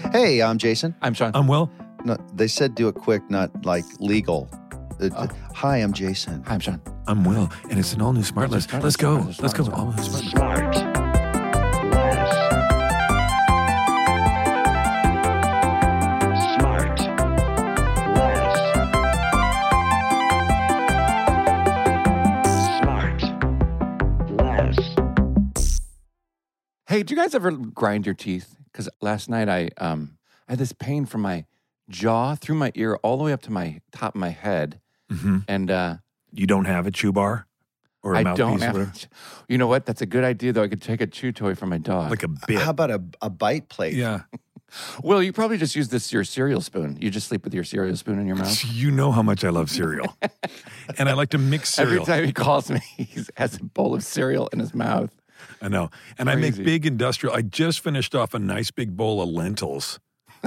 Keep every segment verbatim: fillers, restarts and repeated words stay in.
Hey, I'm Jason. I'm Sean. I'm Will. No, they said do it quick, not like legal. Uh, Oh. Hi, I'm Jason. Hi, I'm Sean. I'm Will, and it's an all-new Smart Let's List. start Let's with go. Smart List. Let's go. Smart All-new Smart List. Smart. Less. Smart. Less. Smart. Less. Hey, do you guys ever grind your teeth? Because last night I um I had this pain from my jaw through my ear all the way up to my top of my head, Mm-hmm. and uh, You don't have a chew bar or a I mouthpiece don't or have. whatever? You know what? That's a good idea, though. I could take a chew toy from my dog. Like a bit. How about a, a bite plate? Yeah. Well, you probably just use this your cereal spoon. You just sleep with your cereal spoon in your mouth. You know how much I love cereal. And I like to mix cereal. Every time he calls me, he has a bowl of cereal in his mouth. I know. And I make Crazy. big industrial. I just finished off a nice big bowl of lentils,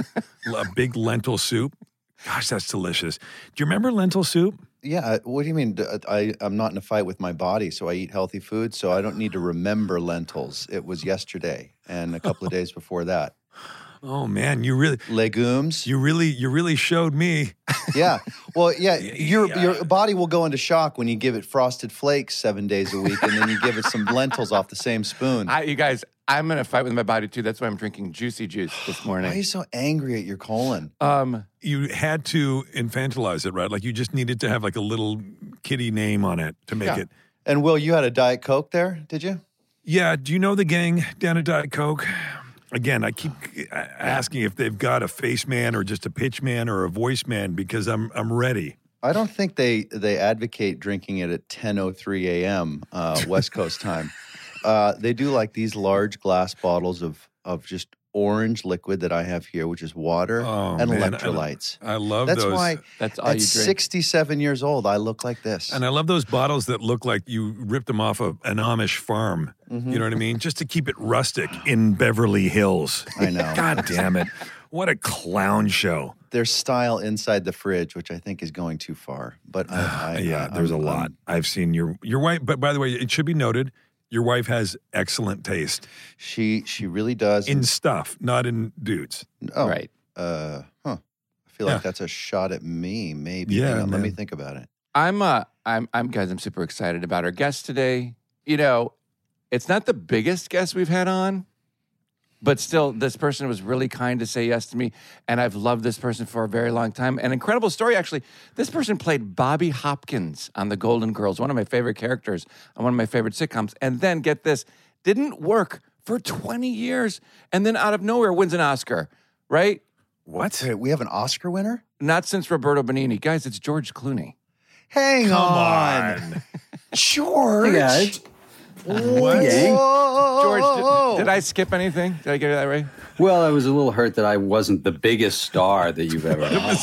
a big lentil soup. Gosh, that's delicious. Do you remember lentil soup? Yeah. What do you mean? I, I'm not in a fight with my body, so I eat healthy food, so I don't need to remember lentils. It was yesterday and a couple of days before that. Oh man, you really, Legumes. you really, you really showed me. Yeah. Well, yeah, your Yeah. your body will go into shock when you give it Frosted Flakes seven days a week, and then you give it some lentils off the same spoon. I, you guys, I'm in a fight with my body too. That's why I'm drinking juicy juice this Why are you morning. so angry at your colon? Um, You had to infantilize it, right? Like you just needed to have like a little kitty name on it to make Yeah. it. And Will, you had a Diet Coke there, did you? Yeah. Do you know the gang down at Diet Coke? Again, I keep asking if they've got a face man or just a pitch man or a voice man because I'm I'm ready. I don't think they they advocate drinking it at ten oh three a.m. Uh, West Coast time. Uh, they do like these large glass bottles of of just orange liquid that I have here, which is water Oh, and man, I- electrolytes. I love That's those. why that's all at you drink. sixty-seven years old, I look like this. And I love those bottles that look like you ripped them off of an Amish farm. Mm-hmm. You know what I mean? Just to keep it rustic in Beverly Hills. I know. God damn it. What a clown show. There's style inside the fridge, which I think is going too far. But I, I yeah, I, there's I'm- a lot. I'm- I've seen your your wife, but by the way, it should be noted, your wife has excellent taste she she really does. in stuff, not in dudes. oh, Right. Uh, huh. I feel like Yeah. that's a shot at me. Maybe. Yeah, Hang on, let me man. think about it. I'm uh I'm I'm guys, I'm super excited about our guest today. You know, it's not the biggest guest we've had on, but still this person was really kind to say yes to me, and I've loved this person for a very long time. An incredible story actually. This person played Bobby Hopkins on The Golden Girls, one of my favorite characters on one of my favorite sitcoms. And then get this, didn't work for twenty years and then out of nowhere wins an Oscar, right? What? Wait, we have an Oscar winner? Not since Roberto Benigni. Guys, it's George Clooney. Hang Come on. on. George. Hey guys. What? Gang. George, Whoa. did, did I skip anything? Did I get that right? Well, I was a little hurt that I wasn't the biggest star that you've ever had.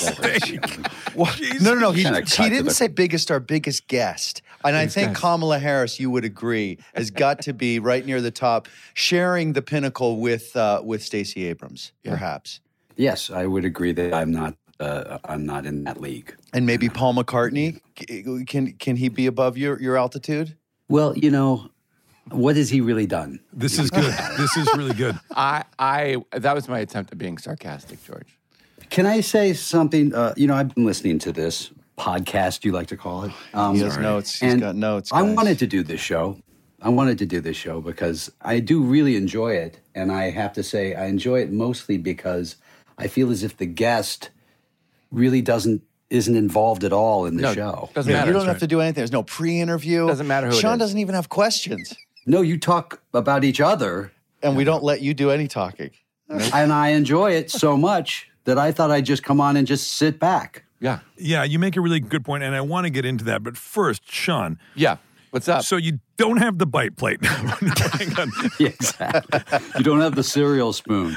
What? No, no, no. He, Kinda he cut to didn't the- say biggest, our biggest guest. And I Biggest think guest. Kamala Harris, you would agree, has got to be right near the top, sharing the pinnacle with uh, with Stacey Abrams, Yeah. perhaps. Yes, I would agree that I'm not. Uh, I'm not in that league. And maybe Paul McCartney. C- Can can he be above your, your altitude? Well, you know, what has he really done? This is good. This is really good. I, I, that was my attempt at being sarcastic, George. Can I say something? Uh, you know, I've been listening to this podcast, you like to call it. Um, He has notes. He's and got notes. I guys. wanted to do this show. I wanted to do this show because I do really enjoy it. And I have to say, I enjoy it mostly because I feel as if the guest really doesn't isn't involved at all in the No, show. doesn't Yeah, matter. you don't have to do anything. There's no pre-interview. Doesn't matter who it Sean is. doesn't even have questions, No, you talk about each other, and we don't let you do any talking. and I enjoy it so much that I thought I'd just come on and just sit back. Yeah. Yeah, you make a really good point, and I want to get into that. But first, Sean, Yeah. What's up? so you don't have the bite plate. Hang on. Yeah, exactly. You don't have the cereal spoon.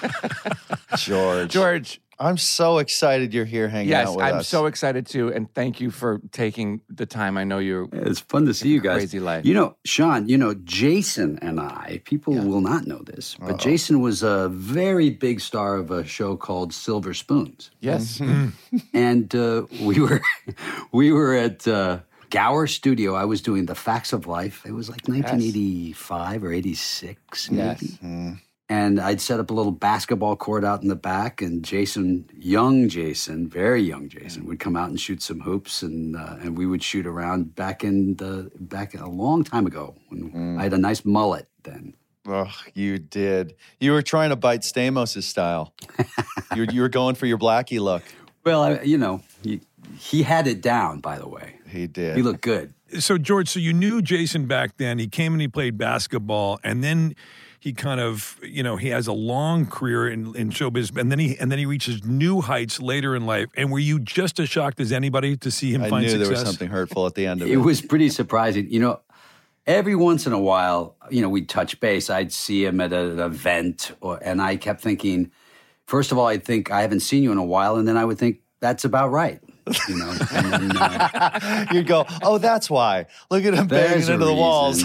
George. George, I'm so excited you're here hanging yes, out with I'm us. so excited too. And thank you for taking the time. I know you're, It's fun to see you guys. Crazy life. You know, Sean, you know, Jason and I, people will not know this, but Jason was a very big star of a show called Silver Spoons. yes. And uh, we were we were at uh, Gower Studio. I was doing The Facts of Life. It was like nineteen eighty-five or eighty-six, maybe. Yes. And I'd set up a little basketball court out in the back, and Jason, young Jason, very young Jason, would come out and shoot some hoops, and uh, and we would shoot around back in the back a long time ago when mm. I had a nice mullet then. Oh, you did. You were trying to bite Stamos' style. you, were, you were going for your Blackie look. Well, I, you know, he, he had it down, by the way. He did. He looked good. So, George, so you knew Jason back then. He came and he played basketball, and then he kind of, you know, he has a long career in, in showbiz, and then he and then he reaches new heights later in life. And were you just as shocked as anybody to see him I find knew success? There was something hurtful at the end of it. It was pretty surprising. You know, every once in a while, you know, we'd touch base. I'd see him at an event, or, and I kept thinking, first of all, I'd think, I haven't seen you in a while, and then I would think, that's about right. You know, and then, uh, you'd go, oh, that's why. Look at him banging into the reason. walls.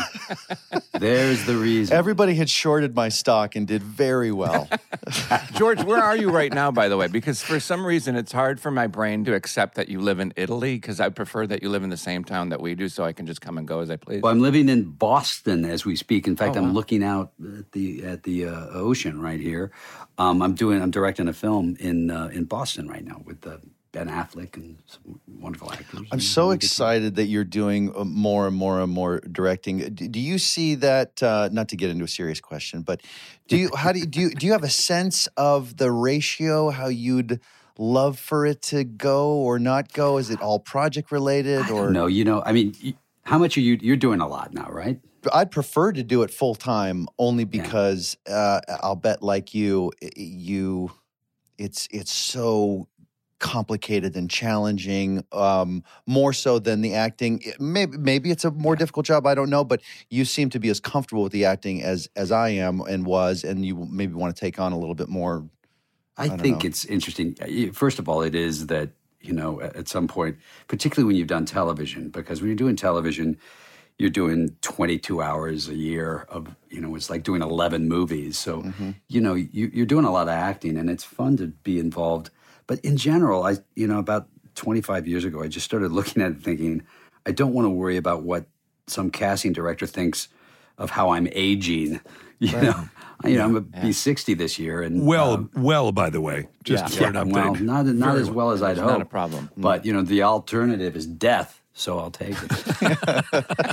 There's the reason. Everybody had shorted my stock and did very well. George, where are you right now, by the way? Because for some reason, it's hard for my brain to accept that you live in Italy, because I prefer that you live in the same town that we do, so I can just come and go as I please. Well, I'm living in Boston as we speak. In fact, oh, wow. I'm looking out at the at the uh, ocean right here. Um, I'm doing. I'm directing a film in uh, in Boston right now with the. Uh, Ben Affleck and some wonderful actors. I'm so excited that you're doing more and more and more directing. Do you see that? Uh, not to get into a serious question, but do you? How do you do? You, do you have a sense of the ratio? How you'd love for it to go or not go? Is it all project related? Or no? You know, I mean, how much are you? You're doing a lot now, right? I'd prefer to do it full time, only because yeah. uh, I'll bet, like you, you, it's it's so complicated and challenging, um, more so than the acting. Maybe maybe it's a more difficult job. I don't know, but you seem to be as comfortable with the acting as as I am and was, and you maybe want to take on a little bit more. I, I think know. It's interesting. First of all, it is that, you know, at some point, particularly when you've done television, because when you're doing television, you're doing twenty-two hours a year of, you know, it's like doing eleven movies. So, mm-hmm. you know, you, you're doing a lot of acting, and it's fun to be involved. But in general, I, you know, about twenty-five years ago, I just started looking at it thinking, I don't want to worry about what some casting director thinks of how I'm aging. You right. know, you know, I'm gonna yeah. be sixty this year, and well, um, well, by the way, just yeah. for an update. Well, not not Very as well as I'd it's hope. Not a problem. But you know, the alternative is death, so I'll take it.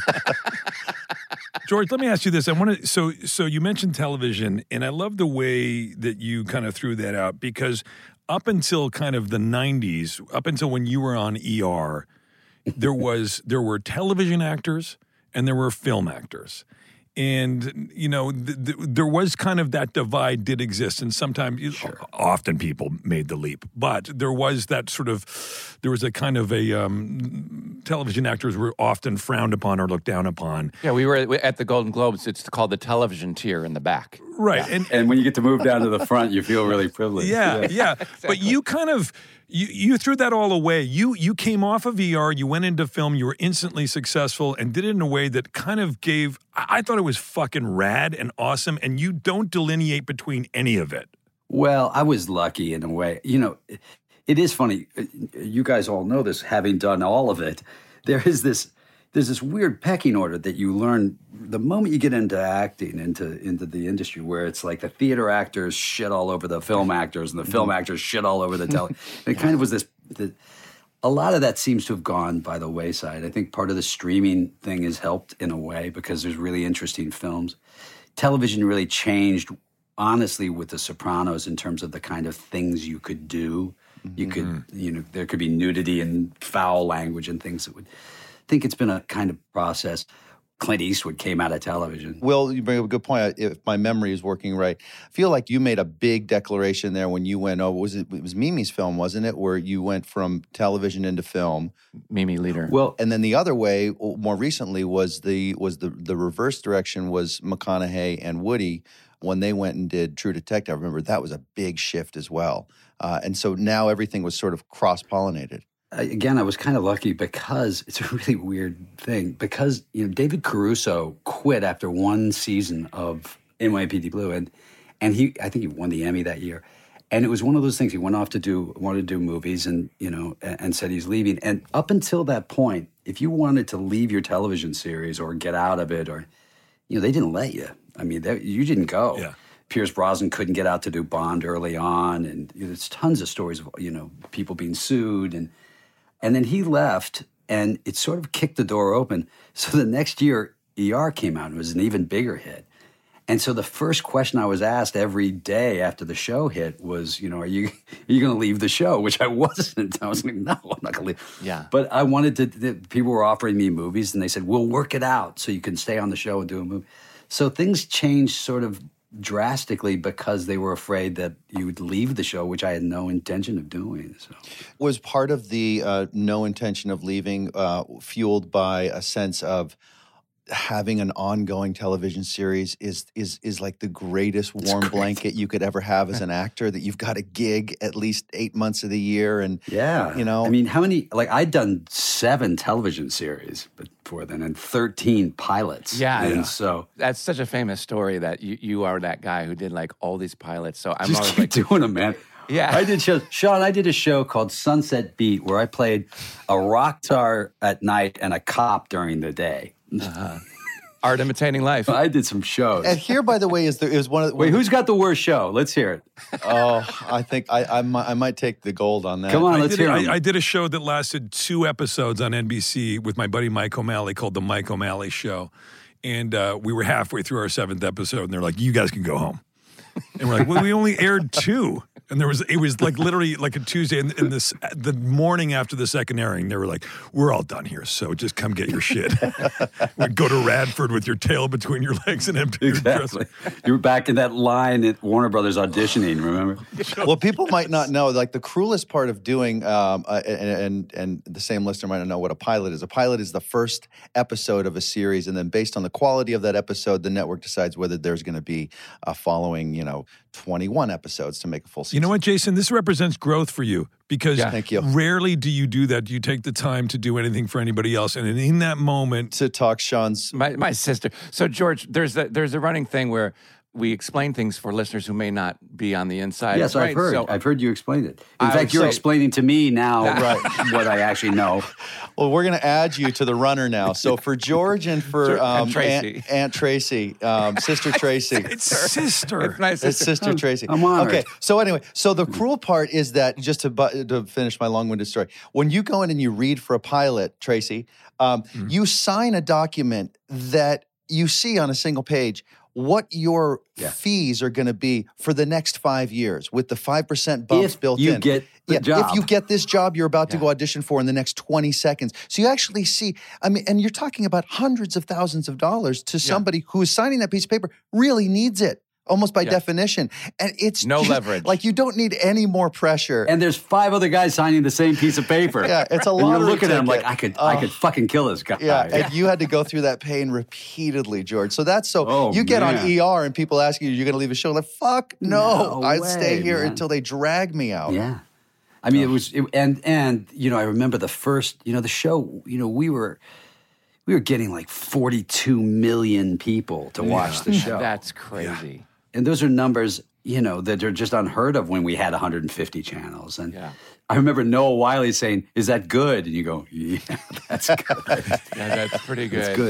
George, let me ask you this. I want to. So, so you mentioned television, and I love the way that you kind of threw that out, because up until kind of the nineties, up until when you were on E R, there was there were television actors and there were film actors. And, you know, th- th- there was kind of that divide did exist. And sometimes, sure. often people made the leap. But there was that sort of, there was a kind of a, um, television actors were often frowned upon or looked down upon. Yeah, we were at the Golden Globes. It's called the television tier in the back. Right. Yeah. And, and when you get to move down to the front, you feel really privileged. Yeah, yeah. yeah. Exactly. But you kind of, you, you threw that all away. You you came off of E R, you went into film, you were instantly successful, and did it in a way that kind of gave, I, I thought it was fucking rad and awesome, and you don't delineate between any of it. Well, I was lucky in a way. You know, it, it is funny. You guys all know this, having done all of it. There is this, there's this weird pecking order that you learn the moment you get into acting, into into the industry, where it's like the theater actors shit all over the film actors, and the film actors shit all over the tele. It kind of was this. The, a lot of that seems to have gone by the wayside. I think part of the streaming thing has helped in a way, because there's really interesting films. Television really changed, honestly, with The Sopranos in terms of the kind of things you could do. You could, mm-hmm. you know, there could be nudity and foul language and things that would. I think it's been a kind of process. Clint Eastwood came out of television. Will, you bring up a good point. If my memory is working right, I feel like you made a big declaration there when you went, oh, was it, it was Mimi's film, wasn't it? Where you went from television into film. Mimi Leader. Well, and then the other way, more recently, was the was the the reverse direction was McConaughey and Woody when they went and did True Detective. I remember that was a big shift as well. Uh, and so now everything was sort of cross-pollinated. Again, I was kind of lucky because it's a really weird thing. Because, you know, David Caruso quit after one season of N Y P D Blue, and and he, I think he won the Emmy that year. And it was one of those things. He went off to do, wanted to do movies, and you know, and, and said he's leaving. And up until that point, if you wanted to leave your television series or get out of it, or, you know, they didn't let you. I mean, they, you didn't go. Yeah. Pierce Brosnan couldn't get out to do Bond early on, and you know, there's tons of stories of you know people being sued, and and then he left, and it sort of kicked the door open. So the next year, E R came out, and it was an even bigger hit. And so the first question I was asked every day after the show hit was, you know, are you are you going to leave the show? Which I wasn't. I was like, no, I'm not going to leave. Yeah. But I wanted to. The, people were offering me movies, and they said, we'll work it out so you can stay on the show and do a movie. So things changed sort of drastically because they were afraid that you would leave the show, which I had no intention of doing. So Was part of the uh, no intention of leaving uh, fueled by a sense of having an ongoing television series is is is like the greatest warm great. blanket you could ever have as an actor, that you've got a gig at least eight months of the year, and yeah, you know, I mean, how many? Like I'd done seven television series before then, and thirteen pilots. Yeah, and yeah. so That's such a famous story that you, you are that guy who did like all these pilots. So I'm just always keep like, doing them, man. Yeah. I did shows. Sean, I did a show called Sunset Beat where I played a rock star at night and a cop during the day. uh, art imitating life. I did some shows. and here, by the way, is there is one of the, Wait, who's got the worst show? Let's hear it. oh, I think I I might, I might take the gold on that. Come on, I let's did, hear a- him. I, I did a show that lasted two episodes on N B C with my buddy Mike O'Malley called The Mike O'Malley Show. And uh, we were halfway through our seventh episode, and they're like, you guys can go home. And we're like, well, we only aired two. And there was, it was like literally like a Tuesday, and, and this the morning after the second airing, they were like, we're all done here, so just come get your shit. We'd go to Radford with your tail between your legs and empty your Exactly. dresser. You were back in that line at Warner Brothers auditioning, remember? Well, people might not know, like the cruelest part of doing, um, uh, and, and and the same listener might not know what a pilot is. A pilot is the first episode of a series, and then based on the quality of that episode, the network decides whether there's going to be a following, you know, twenty-one episodes to make a full season. You know what, Jason? This represents growth for you because Yeah. Thank you. rarely do you do that. Do you take the time to do anything for anybody else? And in that moment, To talk Sean's, My my sister. So George, there's a there's a running thing where we explain things for listeners who may not be on the inside. Yes, right? I've heard. So, I've heard you explain it. In I fact, would you're say- explaining to me now Right. what I actually know. well, we're going to add you to the runner now. So for George and for Sure, and um, Tracy. Aunt, Aunt Tracy, um, Sister Tracy. it's sister. it's my It's sister. Sister Tracy. I'm honored. Okay, so anyway, so the cruel part is that, just to, bu- to finish my long-winded story, when you go in and you read for a pilot, Tracy, um, you sign a document that you see on a single page what your Yeah. fees are going to be for the next five years with the five percent bumps If built you in. get the yeah, job. If you get this job you're about to Yeah. go audition for in the next twenty seconds. So you actually see, I mean, and you're talking about hundreds of thousands of dollars to somebody who is signing that piece of paper really needs it, almost by Yeah. definition. And it's No just- leverage. Like, you don't need any more pressure. And there's five other guys signing the same piece of paper. Yeah, it's a And you're lottery looking at them like, ticket. I could, I Oh. could fucking kill this guy. yeah, and you had to go through that pain repeatedly, George. So that's so Oh, you get man. on E R and people ask you, you're going to leave a show? Like, fuck no. No I'd way, stay here man. until they drag me out. Yeah. I mean, it was, it, and, and, you know, I remember the first, you know, the show, you know, we were, we were getting like forty-two million people to watch the show. That's crazy. And those are numbers, you know, that are just unheard of when we had one hundred fifty channels. And Yeah. I remember Noah Wiley saying, "Is that good?" And you go, "Yeah, that's good. Yeah, that's pretty good. That's good."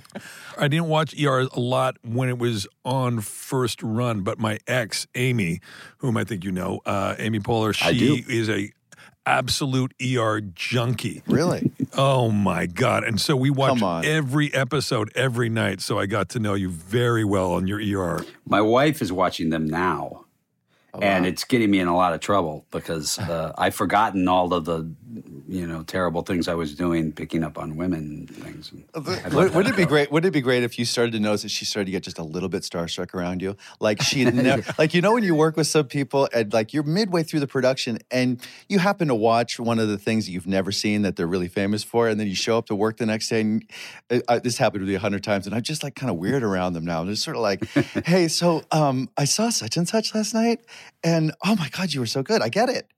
I didn't watch E R a lot when it was on first run, but my ex, Amy, whom I think you know, uh, Amy Poehler, I she do. is a absolute E R junkie. Really? Oh my God. And so we watched Come on. every episode every night. So I got to know you very well on your E R. My wife is watching them now. And it's getting me in a lot of trouble because uh, I've forgotten all of the, you know, terrible things I was doing, picking up on women and things. I'd let Would, that would it be go. great? Would it be great if you started to notice that she started to get just a little bit starstruck around you? Like she had never, like you know when you work with some people and like you're midway through the production and you happen to watch one of the things that you've never seen that they're really famous for, and then you show up to work the next day. And uh, uh, this happened to me a hundred times, and I'm just like kind of weird around them now. I'm just sort of like, hey, so um, I saw such and such last night, and oh my God, you were so good. I get it.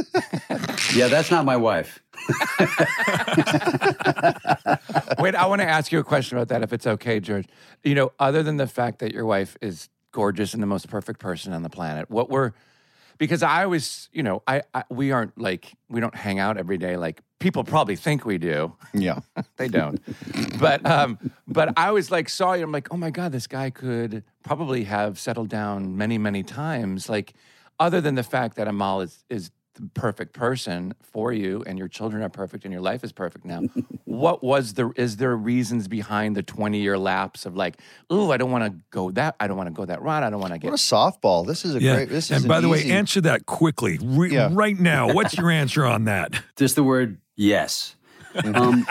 Yeah, that's not my wife. Wait, I want to ask you a question about that, if it's okay, George. You know, other than the fact that your wife is gorgeous and the most perfect person on the planet, what were, because I always, you know, I, I we aren't like, we don't hang out every day like people probably think we do. Yeah. They don't. But um, but I was like, saw you. I'm like, oh my God, this guy could probably have settled down many, many times. Like, other than the fact that Amal is is the perfect person for you, and your children are perfect, and your life is perfect now. What was the? Is there reasons behind the twenty year lapse of like, oh, I don't want to go that. I don't want to go that route. I don't want to get. What a softball! This is a Yeah. great. This and is by an the way, easy- answer that quickly, Re- Yeah. right now. What's your answer on that? Just the word yes. Um,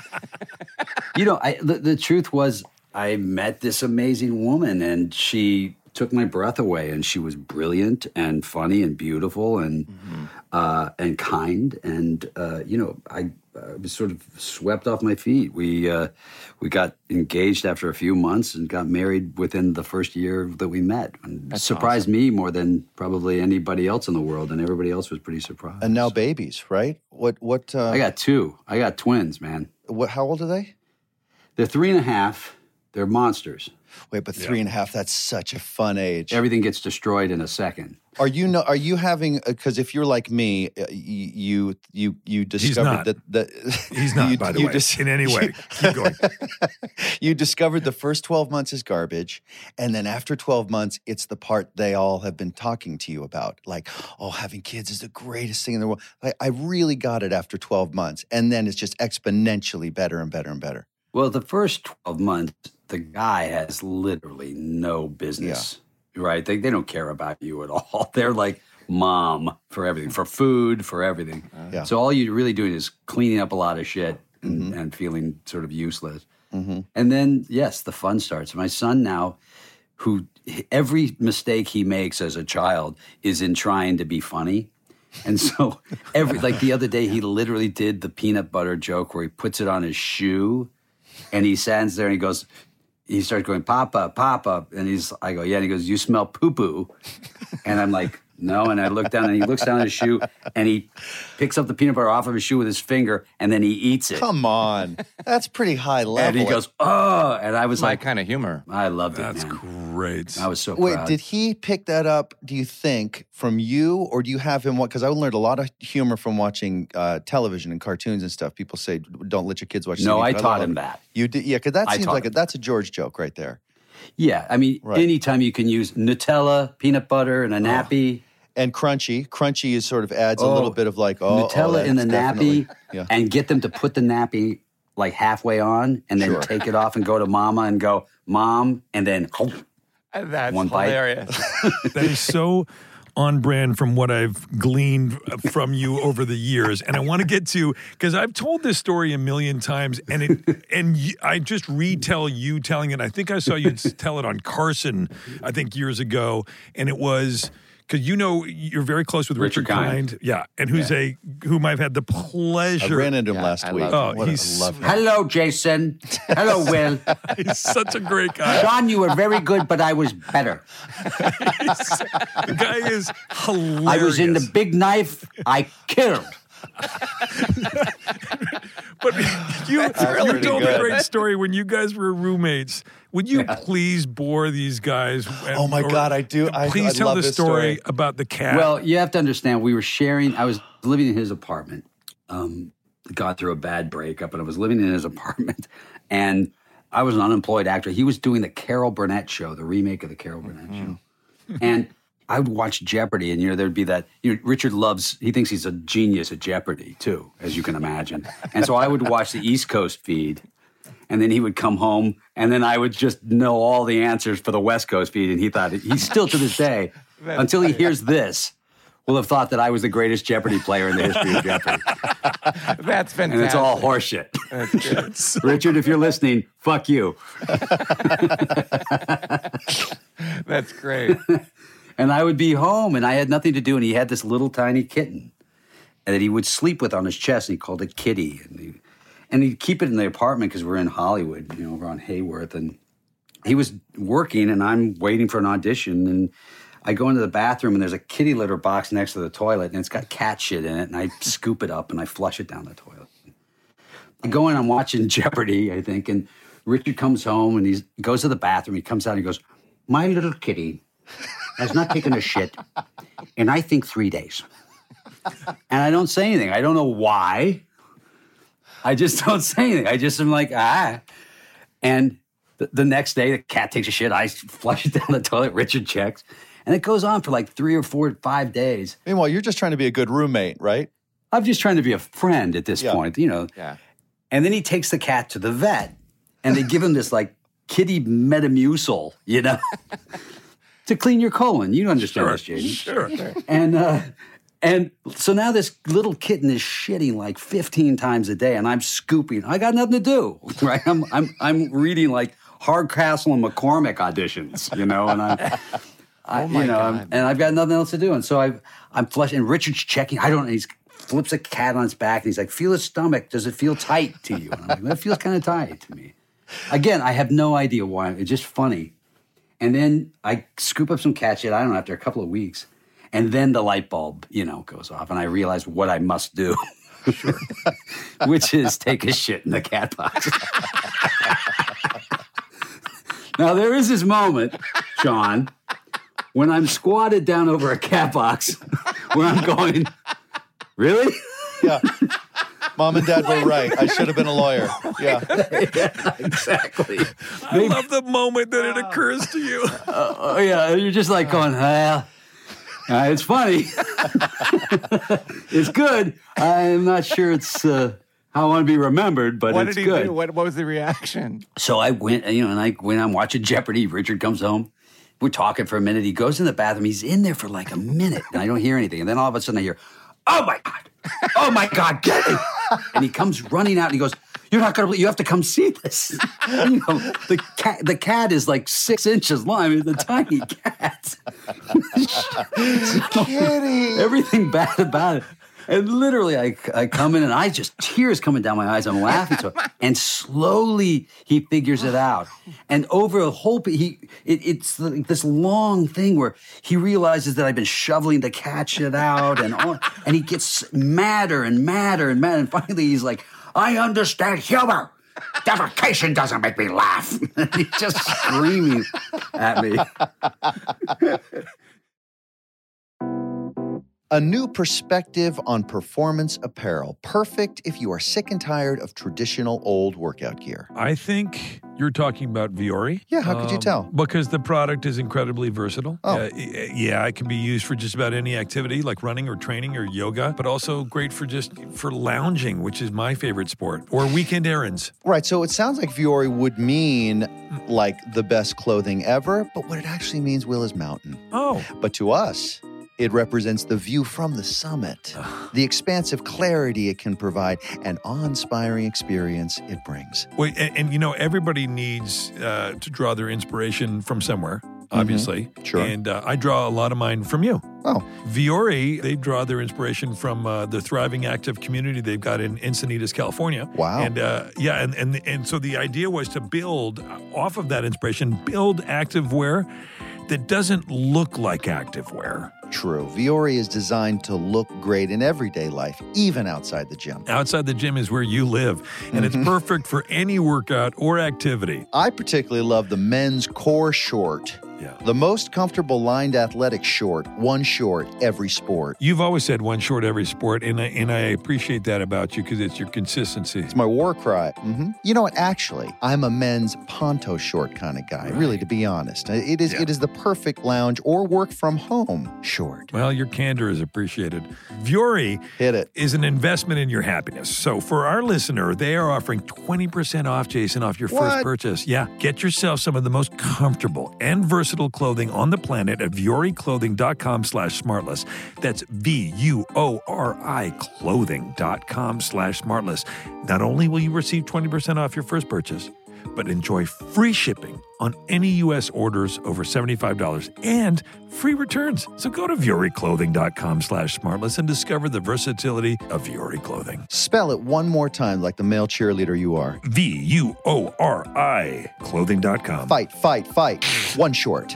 you know, I, the, the truth was, I met this amazing woman, and she took my breath away. And she was brilliant and funny and beautiful and Mm-hmm. uh, and kind. And uh, you know, I, I was sort of swept off my feet. We uh, we got engaged after a few months and got married within the first year that we met. And That's surprised me more than probably anybody else in the world. And everybody else was pretty surprised. and now babies, right? What? What? Uh, I got two. I got twins, man. What? How old are they? They're three and a half. They're monsters. Wait, but three and a half. That's such a fun age. Everything gets destroyed in a second. Are you no, Are you having? Because if you're like me, uh, y- you you you discovered not. that that He's not, you- by the you way, dis- in any way. Keep going. you discovered the first twelve months is garbage, and then after twelve months, it's the part they all have been talking to you about. Like, oh, having kids is the greatest thing in the world. Like, I really got it after twelve months, and then it's just exponentially better and better and better. Well, the first twelve months, the guy has literally no business, right? They, they don't care about you at all. They're like mom for everything, for food, for everything. Yeah. So all you're really doing is cleaning up a lot of shit and, and feeling sort of useless. And then, yes, the fun starts. My son now, who every mistake he makes as a child is in trying to be funny. And so every, like the other day, he literally did the peanut butter joke where he puts it on his shoe and he stands there and he goes, he starts going, Papa, Papa. And he's, I go, yeah. And he goes, you smell poo-poo. And I'm like, no. And I look down and he looks down at his shoe and he picks up the peanut butter off of his shoe with his finger and then he eats it. Come on, that's pretty high level. And he goes, oh. And I was My like, kind of humor. I loved it, That's man. great. I was so Wait, proud. did he pick that up, do you think, from you, or do you have him? Because I learned a lot of humor from watching uh, television and cartoons and stuff. People say, don't let your kids watch No, T V. I But taught love him it. that. You did? Yeah, because that I seems taught like a, him. that's a George joke right there. Yeah, I mean, Right. anytime you can use Nutella, peanut butter, and a nappy, And crunchy. Crunchy is sort of adds a Oh, little bit of like, oh, Nutella oh, in the that's definitely- nappy, Yeah. and get them to put the nappy like halfway on, and then Sure. take it off and go to Mama and go, Mom, and then That's One bite. hilarious. That is so on brand from what I've gleaned from you over the years. And I want to get to, because I've told this story a million times, and it and y- I just retell you telling it. I think I saw you tell it on Carson, I think years ago, and it was because you know you're very close with Richard, Richard Kind. Kind, yeah, and who's a whom I've had the I pleasure. ran into him Yeah, last I week. love him. What a- He's- I love him. hello, Jason. Hello, Will. He's such a great guy. Sean, you were very good, but I was better. The guy is hilarious. I was in the big knife. I killed. But you, you pretty told good. a great story when you guys were roommates. Would you please bore these guys? and- Oh, my or- God, I do. I- Please I tell love the this story, story. about the cat. Well, you have to understand, we were sharing, I was living in his apartment. Um, got through a bad breakup, and I was living in his apartment. And I was an unemployed actor. He was doing the Carol Burnett show, the remake of the Carol Burnett show. And I would watch Jeopardy, and you know, there'd be that, you know, Richard loves, he thinks he's a genius at Jeopardy, too, as you can imagine. And so I would watch the East Coast feed. And then he would come home, and then I would just know all the answers for the West Coast feed. And he thought, he's still to this day, until he hears this, will have thought that I was the greatest Jeopardy player in the history of Jeopardy. That's fantastic. And it's all horseshit. Richard, if you're listening, fuck you. That's great. And I would be home, and I had nothing to do, and he had this little tiny kitten and that he would sleep with on his chest, and he called it Kitty. And, he, and he'd keep it in the apartment because we're in Hollywood, you know, over on Hayworth. And he was working, and I'm waiting for an audition, and I go into the bathroom, and there's a kitty litter box next to the toilet, and it's got cat shit in it, and I scoop it up, and I flush it down the toilet. I go in, I'm watching Jeopardy, I think, and Richard comes home, and he's, he goes to the bathroom, he comes out, and he goes, my little kitty has not taken a shit in, I think, three days. And I don't say anything. I don't know why. I just don't say anything. I just am like, ah. And the, the next day, the cat takes a shit. I flush it down the toilet. Richard checks. And it goes on for like three or four, five days. Meanwhile, you're just trying to be a good roommate, right? I'm just trying to be a friend at this Yeah. point, you know. Yeah. And then he takes the cat to the vet, and they give him this like kitty Metamucil, you know, to clean your colon. You understand this, Jaden. Sure. And uh, and so now this little kitten is shitting like fifteen times a day, and I'm scooping. I got nothing to do, right? I'm I'm I'm reading like Hardcastle and McCormick auditions, you know, and I'm. I, Oh my you know, God. I'm- and I've got nothing else to do, and so I, I'm flushing. And Richard's checking. I don't. He flips a cat on its back, and he's like, "Feel his stomach. Does it feel tight to you?" And I'm like, "That feels kind of tight to me." Again, I have no idea why. It's just funny. And then I scoop up some cat shit. I don't know, after a couple of weeks, and then the light bulb, you know, goes off, and I realize what I must do, which is take a shit in the cat box. Now there is this moment, Sean, when I'm squatted down over a cat box, where I'm going, really? Yeah. Mom and Dad were right. I should have been a lawyer. Yeah. Yeah, exactly. I love the moment that it occurs to you. Oh yeah, you're just like going, well, uh, it's funny. It's good. I'm not sure it's uh, how I want to be remembered, but What it's did he good. do? What, what was the reaction? So I went, you know, and I when I'm watching Jeopardy, Richard comes home. We're talking for a minute. He goes in the bathroom. He's in there for like a minute, and I don't hear anything. And then all of a sudden I hear, "Oh my God! Oh my God! Get it!" And he comes running out, and he goes, "You're not gonna believe. You have to come see this." You know, the cat. The cat is like six inches long. I mean, the tiny cat. So, everything bad about it. And literally, I, I come in and I just, tears coming down my eyes. I'm laughing. So, and slowly he figures it out. And over a whole, he it, it's like this long thing where he realizes that I've been shoveling the cat shit out. And, all, and he gets madder and madder and madder. And finally he's like, "I understand humor. Defecation doesn't make me laugh." And he's just screaming at me. A new perspective on performance apparel. Perfect if you are sick and tired of traditional old workout gear. I think you're talking about Viore. Yeah, how could you tell? Because the product is incredibly versatile. Oh. Uh, y- yeah, it can be used for just about any activity like running or training or yoga, but also great for just for lounging, which is my favorite sport, or weekend errands. Right, so it sounds like Viore would mean like the best clothing ever, but what it actually means, Will, is mountain. Oh, But to us, it represents the view from the summit, the expansive clarity it can provide, and awe-inspiring experience it brings. wait, and, and you know, everybody needs uh, to draw their inspiration from somewhere, obviously. Sure. And uh, I draw a lot of mine from you. Oh, Viore, they draw their inspiration from uh, the thriving active community they've got in Encinitas, California. Wow. And uh, yeah, and, and and so the idea was to build off of that inspiration, build activewear that doesn't look like activewear. true. Viore is designed to look great in everyday life, even outside the gym. Outside the gym is where you live, and it's perfect for any workout or activity. I particularly love the men's core short. Yeah. The most comfortable lined athletic short, one short, every sport. You've always said one short every sport, and I, and I appreciate that about you because it's your consistency. It's my war cry. hmm You know what? Actually, I'm a men's ponto short kind of guy, really, to be honest. It is, Yeah. it is the perfect lounge or work from home short. Well, your candor is appreciated. Viore Hit it. is an investment in your happiness. So for our listener, they are offering twenty percent off, Jason, off your first What? purchase. Yeah, get yourself some of the most comfortable and versatile clothing on the planet at VioreClothing.com slash smartless. That's V-U-O-R-I clothing.com slash smartless. Not only will you receive twenty percent off your first purchase, but enjoy free shipping on any U S orders over seventy-five dollars and free returns. So go to VioreClothing.com slash smartless and discover the versatility of Viore clothing. Spell it one more time like the male cheerleader you are. V U O R I clothing dot com. Fight, fight, fight. One short.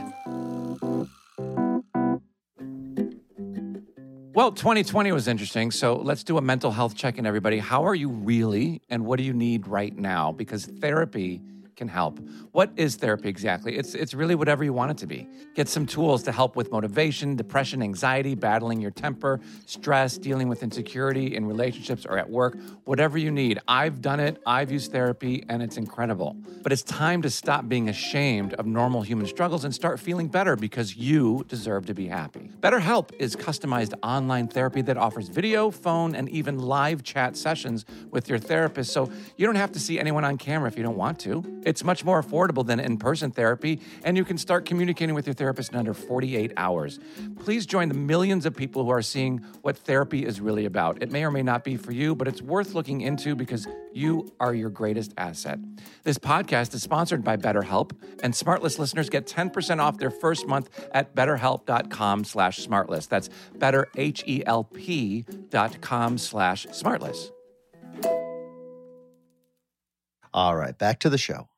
Well, twenty twenty was interesting, so let's do a mental health check-in, everybody. How are you really, and what do you need right now? Because therapy can help. What is therapy exactly? It's it's really whatever you want it to be. Get some tools to help with motivation, depression, anxiety, battling your temper, stress, dealing with insecurity in relationships or at work, whatever you need. I've done it, I've used therapy, and it's incredible. But it's time to stop being ashamed of normal human struggles and start feeling better because you deserve to be happy. BetterHelp is customized online therapy that offers video, phone, and even live chat sessions with your therapist, so you don't have to see anyone on camera if you don't want to. It's much more affordable than in-person therapy, and you can start communicating with your therapist in under forty-eight hours. Please join the millions of people who are seeing what therapy is really about. It may or may not be for you, but it's worth looking into because you are your greatest asset. This podcast is sponsored by BetterHelp, and SmartList listeners get ten percent off their first month at betterhelp.com slash smartlist. That's betterhelp.com slash smartlist. All right, back to the show.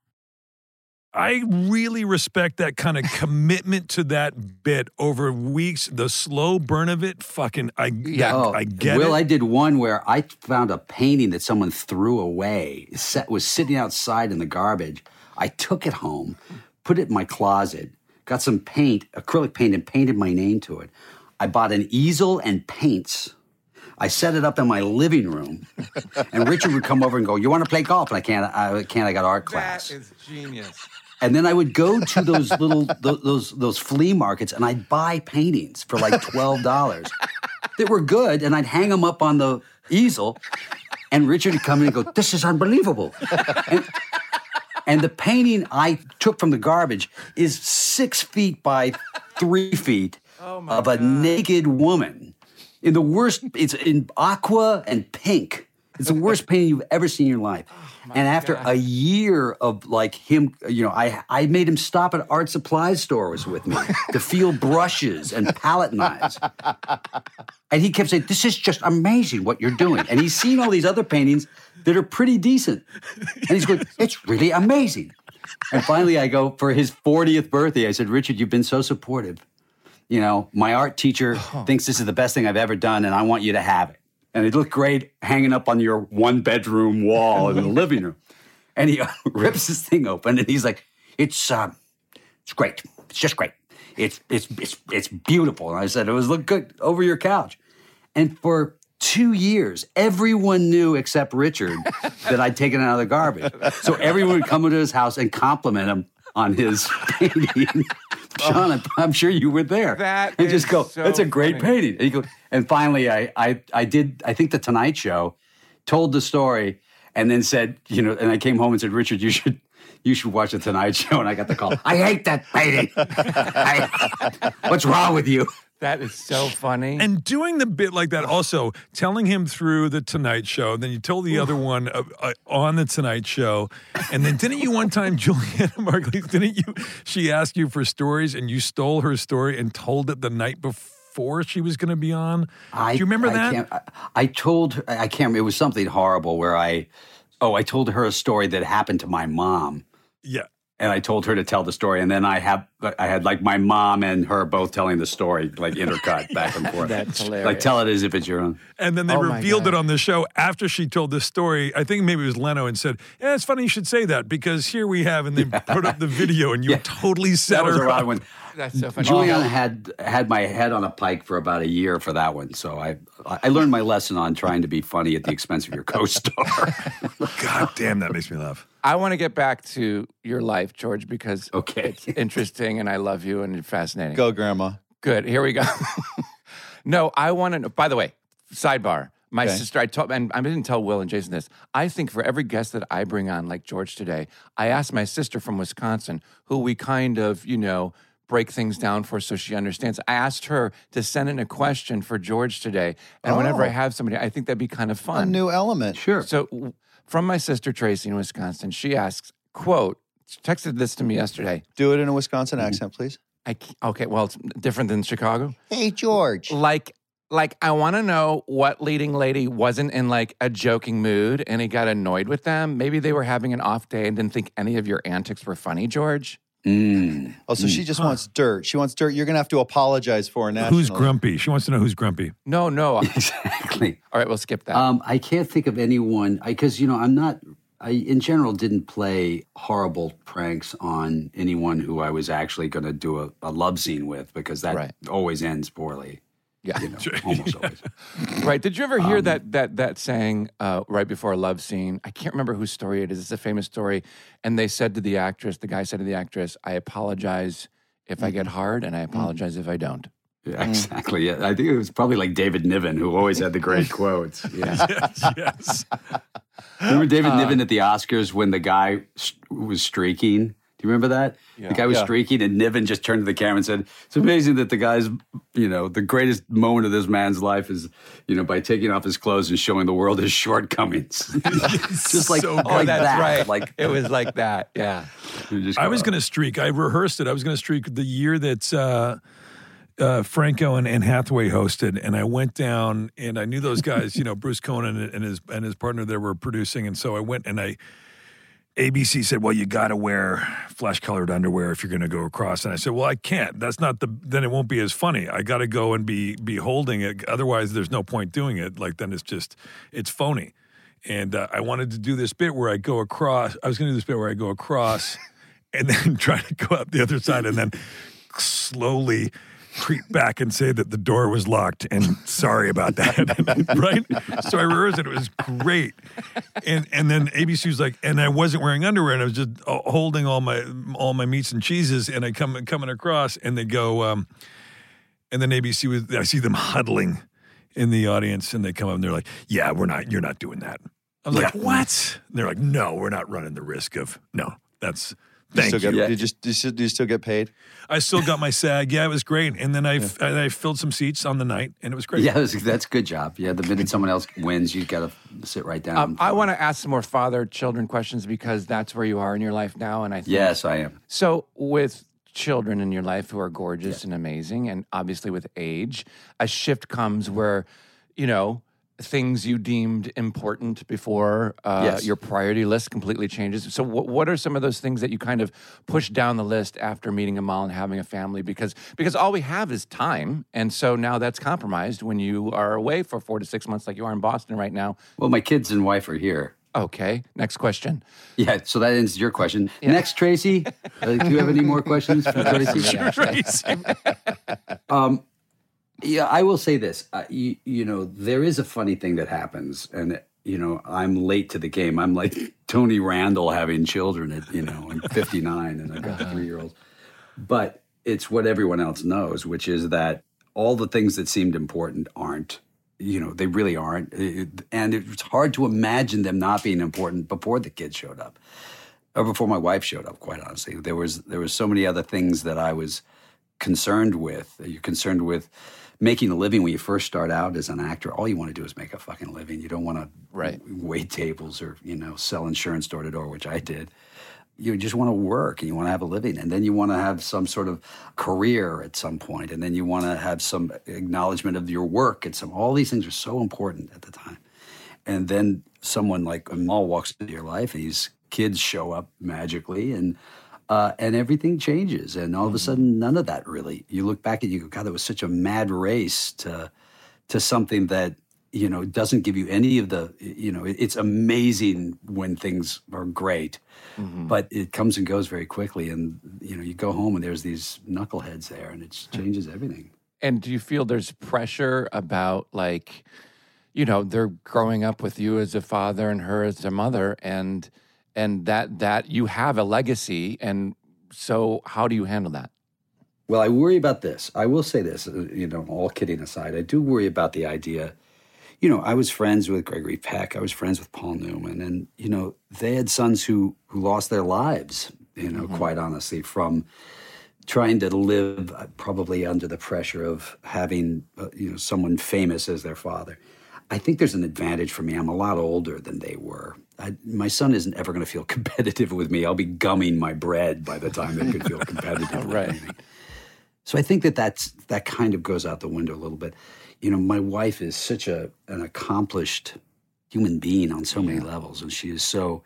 I really respect that kind of commitment to that bit over weeks. The slow burn of it, fucking, I, Yeah. that- Oh, I get Will, it. I did one where I found a painting that someone threw away. It set, was sitting outside in the garbage. I took it home, put it in my closet, got some paint, acrylic paint, and painted my name to it. I bought an easel and paints. I set it up in my living room, and Richard would come over and go, "You want to play golf?" And I can't. I can't. I got art class. That is genius. And then I would go to those little those those, those flea markets, and I'd buy paintings for like twelve dollars that were good, and I'd hang them up on the easel. And Richard would come in and go, "This is unbelievable." And, and the painting I took from the garbage is six feet by three feet Oh my of a God. naked woman in the worst. It's in aqua and pink. It's the worst painting you've ever seen in your life. And after God. a year of like him, you know, I I made him stop at art supply stores with me to feel brushes and palette knives. And he kept saying, "This is just amazing what you're doing." And he's seen all these other paintings that are pretty decent. And he's going, "It's really amazing." And finally I go, for his fortieth birthday, I said, "Richard, you've been so supportive. You know, my art teacher thinks this is the best thing I've ever done, and I want you to have it." And it looked great hanging up on your one-bedroom wall in the living room. And he rips this thing open, and he's like, "It's uh, it's great. It's just great. It's it's it's it's beautiful." And I said, "It was look good over your couch." And for two years, everyone knew except Richard that I'd taken it out of the garbage. So everyone would come into his house and compliment him on his painting. Sean, I'm, I'm sure you were there. That and just is go, so "That's a great funny." painting." And, you go, and finally, I, I, I did, I think the Tonight Show told the story and then said, you know, and I came home and said, "Richard, you should, you should watch the Tonight Show." And I got the call. "I hate that painting. I, what's wrong with you?" That is so funny. And doing the bit like that, also telling him through the Tonight Show, then you told the other one uh, uh, on the Tonight Show, and then didn't you one time, Juliana Margulies, didn't you, she asked you for stories and you stole her story and told it the night before she was going to be on? I, Do you remember I that? Can't, I, I told her, I can't remember, it was something horrible where I, oh, I told her a story that happened to my mom. Yeah. And I told her to tell the story, and then I have I had like my mom and her both telling the story, like intercut back and forth. That's hilarious. Like tell it as if it's your own. And then they Oh my revealed God. it on the show after she told this story. I think maybe it was Leno and said, "Yeah, it's funny you should say that because here we have," and they put up the video and you Yeah. totally set That was her around up. when That's so funny. Juliana Oh, had had my head on a pike for about a year for that one. So I I learned my lesson on trying to be funny at the expense of your co-star. God damn, that makes me laugh. I want to get back to your life, George, because Okay. it's interesting and I love you and you're fascinating. Go, Grandma. Good. Here we go. No, I want to know. By the way, sidebar. My Okay. sister, I told, and I didn't tell Will and Jason this. I think for every guest that I bring on, like George today, I asked my sister from Wisconsin, who we kind of, you know, break things down for so she understands. I asked her to send in a question for George today. And whenever I Oh. have somebody, I think that'd be kind of A fun. new element. Sure. So w- from my sister Tracy in Wisconsin, she asks, quote, she texted this to me yesterday. Do it in a Wisconsin accent, please. I, c- okay, well, it's different than Chicago. Hey, George. Like, like I want to know what leading lady wasn't in like a joking mood and he got annoyed with them. Maybe they were having an off day and didn't think any of your antics were funny, George. Mm. Oh, so she just wants dirt. She wants dirt. You're going to have to apologize for her nationally. Who's grumpy? She wants to know who's grumpy. No, no. All Exactly. right, we'll skip that. Um, I can't think of anyone because you know I'm not I, in general, didn't play horrible pranks on anyone who I was actually going to do a, a love scene with, because that Right. always ends poorly. Yeah. You know, almost always. Right. Did you ever hear Um, that that that saying uh, right before a love scene? I can't remember whose story it is. It's a famous story. And they said to the actress, the guy said to the actress, I apologize if I get hard, and I apologize if I don't. Yeah, exactly. Yeah, I think it was probably like David Niven, who always had the great quotes. Yeah. yes, yes. Remember David Uh, Niven at the Oscars when the guy st- was streaking? Do you remember that? Yeah. The guy was Yeah. streaking, and Niven just turned to the camera and said, "It's amazing that the guy's, you know, the greatest moment of this man's life is, you know, by taking off his clothes and showing the world his shortcomings." Just like, So like good. Oh, that's that. right. Like It was like that. Yeah. you just I go, was going to streak. I rehearsed it. I was going to streak the year that uh, uh, Franco and Anne Hathaway hosted, and I went down and I knew those guys. You know, Bruce Cohen and, and his and his partner there were producing, and so I went and I. A B C said, "Well, you got to wear flesh-colored underwear if you're going to go across." And I said, "Well, I can't. That's not the. Then it won't be as funny. I got to go and be be holding it. Otherwise, there's no point doing it. Like then it's just it's phony." And uh, I wanted to do this bit where I go across. I was going to do this bit where I go across, and then try to go out the other side, and then slowly creep back and say that the door was locked and sorry about that. Right? So I rehearsed it. It was great. And and then A B C was like, and I wasn't wearing underwear, and I was just uh, holding all my all my meats and cheeses, and I come coming across, and they go, um, and then A B C was. I see them huddling in the audience, and they come up and they're like, "Yeah, we're not. You're not doing that." I was like, "What?" And they're like, "No, we're not running the risk of no. That's." You Thank still you. get, Yeah. do, you just, do, you still, do you still get paid? I still got my SAG. Yeah, it was great. And then I and I filled some seats on the night, and it was great. Yeah, that's, that's a good job. Yeah, the minute someone else wins, you got to sit right down. Um, I want to ask some more father-children questions because that's where you are in your life now. And I think Yes, I am. So, with children in your life who are gorgeous and amazing, and obviously with age, a shift comes where, you know, things you deemed important before uh, Yes. your priority list completely changes. So, what what are some of those things that you kind of push down the list after meeting Amal and having a family? Because because all we have is time, and so now that's compromised when you are away for four to six months, like you are in Boston right now. Well, my kids and wife are here. Okay, next question. Yeah, so that ends your question. Next, Tracy. Uh, do you have any more questions for Tracy? Yeah. Um, yeah, I will say this. Uh, you, you know, there is a funny thing that happens, and you know, I'm late to the game. I'm like Tony Randall having children at, you know, I'm fifty-nine and I've got three year olds. But it's what everyone else knows, which is that all the things that seemed important aren't. You know, they really aren't, It- and it's hard to imagine them not being important before the kids showed up, or before my wife showed up. Quite honestly, there was there was so many other things that I was concerned with. You're concerned with making a living when you first start out as an actor. All you want to do is make a fucking living. You don't want to Right. wait tables or, you know, sell insurance door to door, which I did. You just want to work and you want to have a living. And then you want to have some sort of career at some point. And then you want to have some acknowledgement of your work at some, all these things are so important at the time. And then someone like Amal walks into your life and these kids show up magically and Uh, and everything changes, and all of a sudden, none of that really. You look back and you go, God, that was such a mad race to to something that, you know, doesn't give you any of the, you know, it, it's amazing when things are great, but it comes and goes very quickly. And, you know, you go home and there's these knuckleheads there, and it changes everything. And do you feel there's pressure about, like, you know, they're growing up with you as a father and her as a mother, and and that that you have a legacy, and so how do you handle that? Well, I worry about this. I will say this, uh, you know, all kidding aside, I do worry about the idea. You know, I was friends with Gregory Peck. I was friends with Paul Newman. And, you know, they had sons who, who lost their lives, you know, quite honestly, from trying to live uh, probably under the pressure of having, uh, you know, someone famous as their father. I think there's an advantage for me. I'm a lot older than they were. I, my son isn't ever going to feel competitive with me. I'll be gumming my bread by the time they could feel competitive with Right. me. So I think that that's, that kind of goes out the window a little bit. You know, my wife is such a an accomplished human being on so many levels, and she is so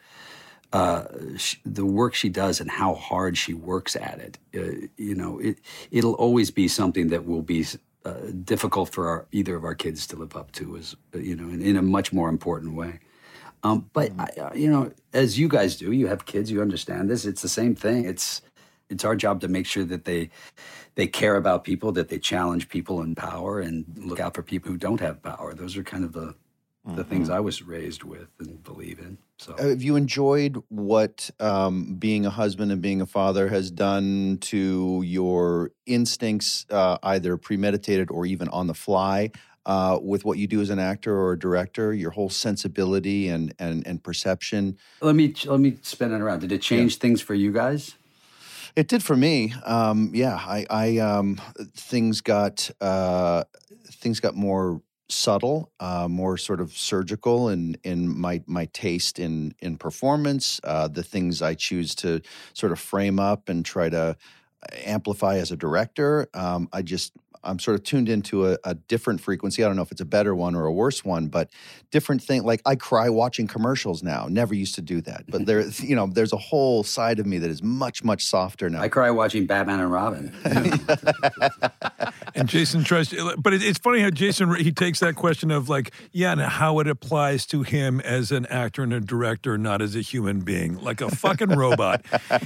uh, she, the work she does and how hard she works at it. Uh, you know, it it'll always be something that will be uh, difficult for our, either of our kids to live up to, as uh, you know, in, in a much more important way. Um, but I, uh, you know, as you guys do, you have kids, you understand this. It's the same thing. It's it's our job to make sure that they they care about people, that they challenge people in power, and look out for people who don't have power. Those are kind of the the things I was raised with and believe in. So, have you enjoyed what um, being a husband and being a father has done to your instincts, uh, either premeditated or even on the fly, uh, with what you do as an actor or a director? Your whole sensibility and and and perception. let me let me spin it around. Did it change things for you guys? It did for me. Um, yeah, I, I um, things got uh, things got more subtle, uh, more sort of surgical in in my my taste in in performance. Uh, the things I choose to sort of frame up and try to amplify as a director. Um, I just I'm sort of tuned into a, a different frequency. I don't know if it's a better one or a worse one, but different thing. Like I cry watching commercials now. Never used to do that, but there, you know, there's a whole side of me that is much, much softer now. I cry watching Batman and Robin. And Jason tries, but it, it's funny how Jason, he takes that question of like, yeah, and how it applies to him as an actor and a director, not as a human being, like a fucking robot.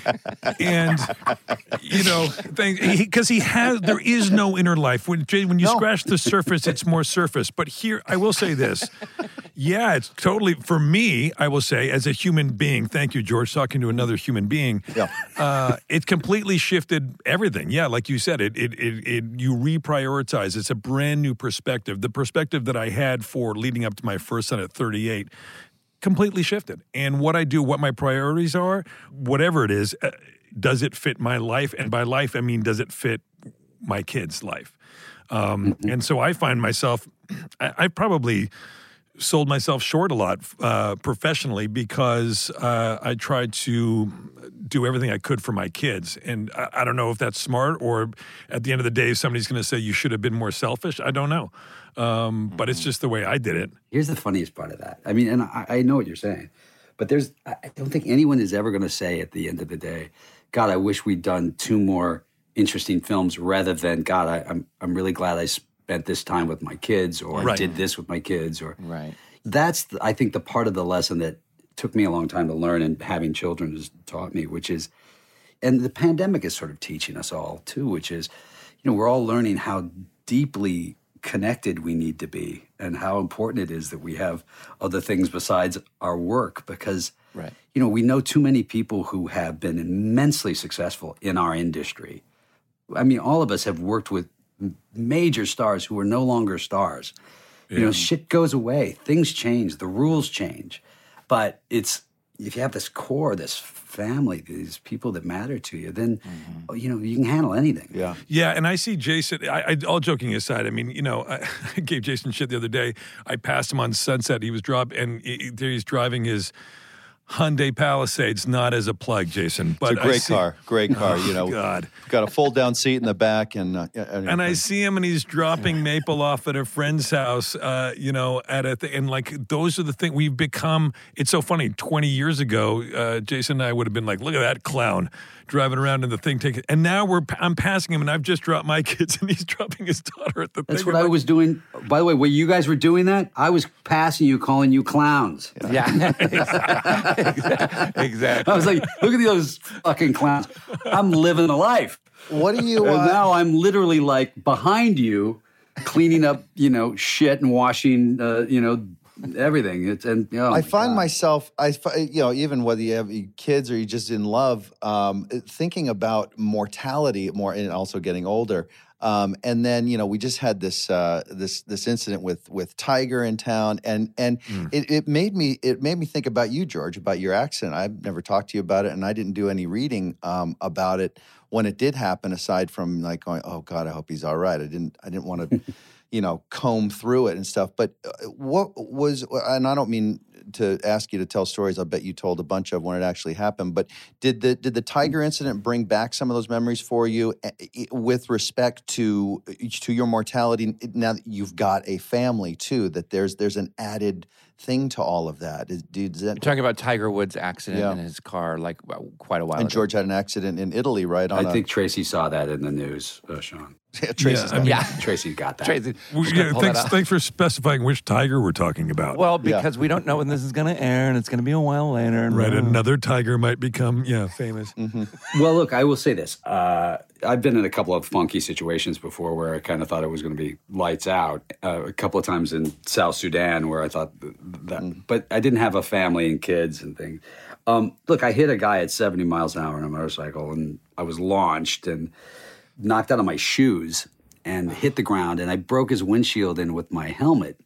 And, you know, because he, he has, there is no inner life. When, when you No. scratch the surface, it's more surface. But here, I will say this. Yeah, it's totally, for me, I will say, as a human being, thank you, George, talking to another human being, Yeah. uh, it completely shifted everything. Yeah, like you said, it, it, it, it you reprioritize. It's a brand new perspective. The perspective that I had for leading up to my first son at thirty-eight completely shifted. And what I do, what my priorities are, whatever it is, uh, does it fit my life? And by life, I mean, does it fit my kid's life? Um, Mm-hmm. And so I find myself, I, I probably sold myself short a lot uh, professionally because uh, I tried to do everything I could for my kids. And I, I don't know if that's smart or at the end of the day, somebody's going to say you should have been more selfish. I don't know. Um, but it's just the way I did it. Here's the funniest part of that. I mean, and I, I know what you're saying, but there's, I I don't think anyone is ever going to say at the end of the day, God, I wish we'd done two more interesting films rather than, God, I, I'm, I'm really glad I spent this time with my kids, or I Right. did this with my kids, or Right. that's, the, I think, the part of the lesson that took me a long time to learn, and having children has taught me, which is, and the pandemic is sort of teaching us all too, which is, you know, we're all learning how deeply connected we need to be and how important it is that we have other things besides our work, because, Right. you know, we know too many people who have been immensely successful in our industry. I mean, all of us have worked with m- major stars who are no longer stars. You know, shit goes away, things change, the rules change. But it's, if you have this core, this family, these people that matter to you, then, you know, you can handle anything. Yeah. Yeah, and I see Jason, I, I, all joking aside, I mean, you know, I, I gave Jason shit the other day. I passed him on Sunset. He was drop, and he, there he's driving his Hyundai Palisades, not as a plug, Jason. But It's a great I see, car, great car. Oh, you know, God. got a fold down seat in the back, and uh, and, And I see him, and he's dropping maple off at a friend's house, uh, you know, at a th- and like those are the things we've become. It's so funny. Twenty years ago, uh, Jason and I would have been like, "Look at that clown driving around in the thing." Taking, and now we're I'm passing him, and I've just dropped my kids, and he's dropping his daughter at the. That's thing. what I'm I like, was doing. By the way, when you guys were doing that, I was passing you, calling you clowns. Yeah. Exactly. I was like, look at those fucking clowns. I'm living a life. what do you? And Uh, now I'm literally like behind you, cleaning up, you know, shit and washing, uh, you know, everything. It's and oh I my find God. myself, I fi- you know, even whether you have kids or you're just in love, um, thinking about mortality more, and also getting older. Um, and then, you know, we just had this uh, this this incident with with Tiger in town, and and it, it made me it made me think about you, George, about your accident. I've never talked to you about it, and I didn't do any reading um, about it when it did happen. Aside from like going, oh God, I hope he's all right. I didn't I didn't want to. you know, comb through it and stuff. But uh, what was, and I don't mean to ask you to tell stories, I bet you told a bunch of when it actually happened, but did the did the Tiger incident bring back some of those memories for you uh, with respect to to your mortality now that you've got a family too, that there's there's an added thing to all of that. Is, dude, is that, You're talking about Tiger Woods' accident Yeah. in his car like well, quite a while and ago. George had an accident in Italy, right? On I a, think Tracy saw that in the news, uh, Sean. yeah, Tracy's Yeah, I mean, Yeah. Tracy got that. Tracy, Well, just gonna yeah, pull that thanks, out. thanks for specifying which tiger we're talking about. Well, Yeah. because we don't know when this is going to air, and it's going to be a while later. right, No. another tiger might become yeah famous. Well, look, I will say this. Uh, I've been in a couple of funky situations before where I kind of thought it was going to be lights out. Uh, a couple of times in South Sudan where I thought th- that, but I didn't have a family and kids and things. Um, look, I hit a guy at seventy miles an hour on a motorcycle, and I was launched and knocked out of my shoes and hit the ground, and I broke his windshield in with my helmet.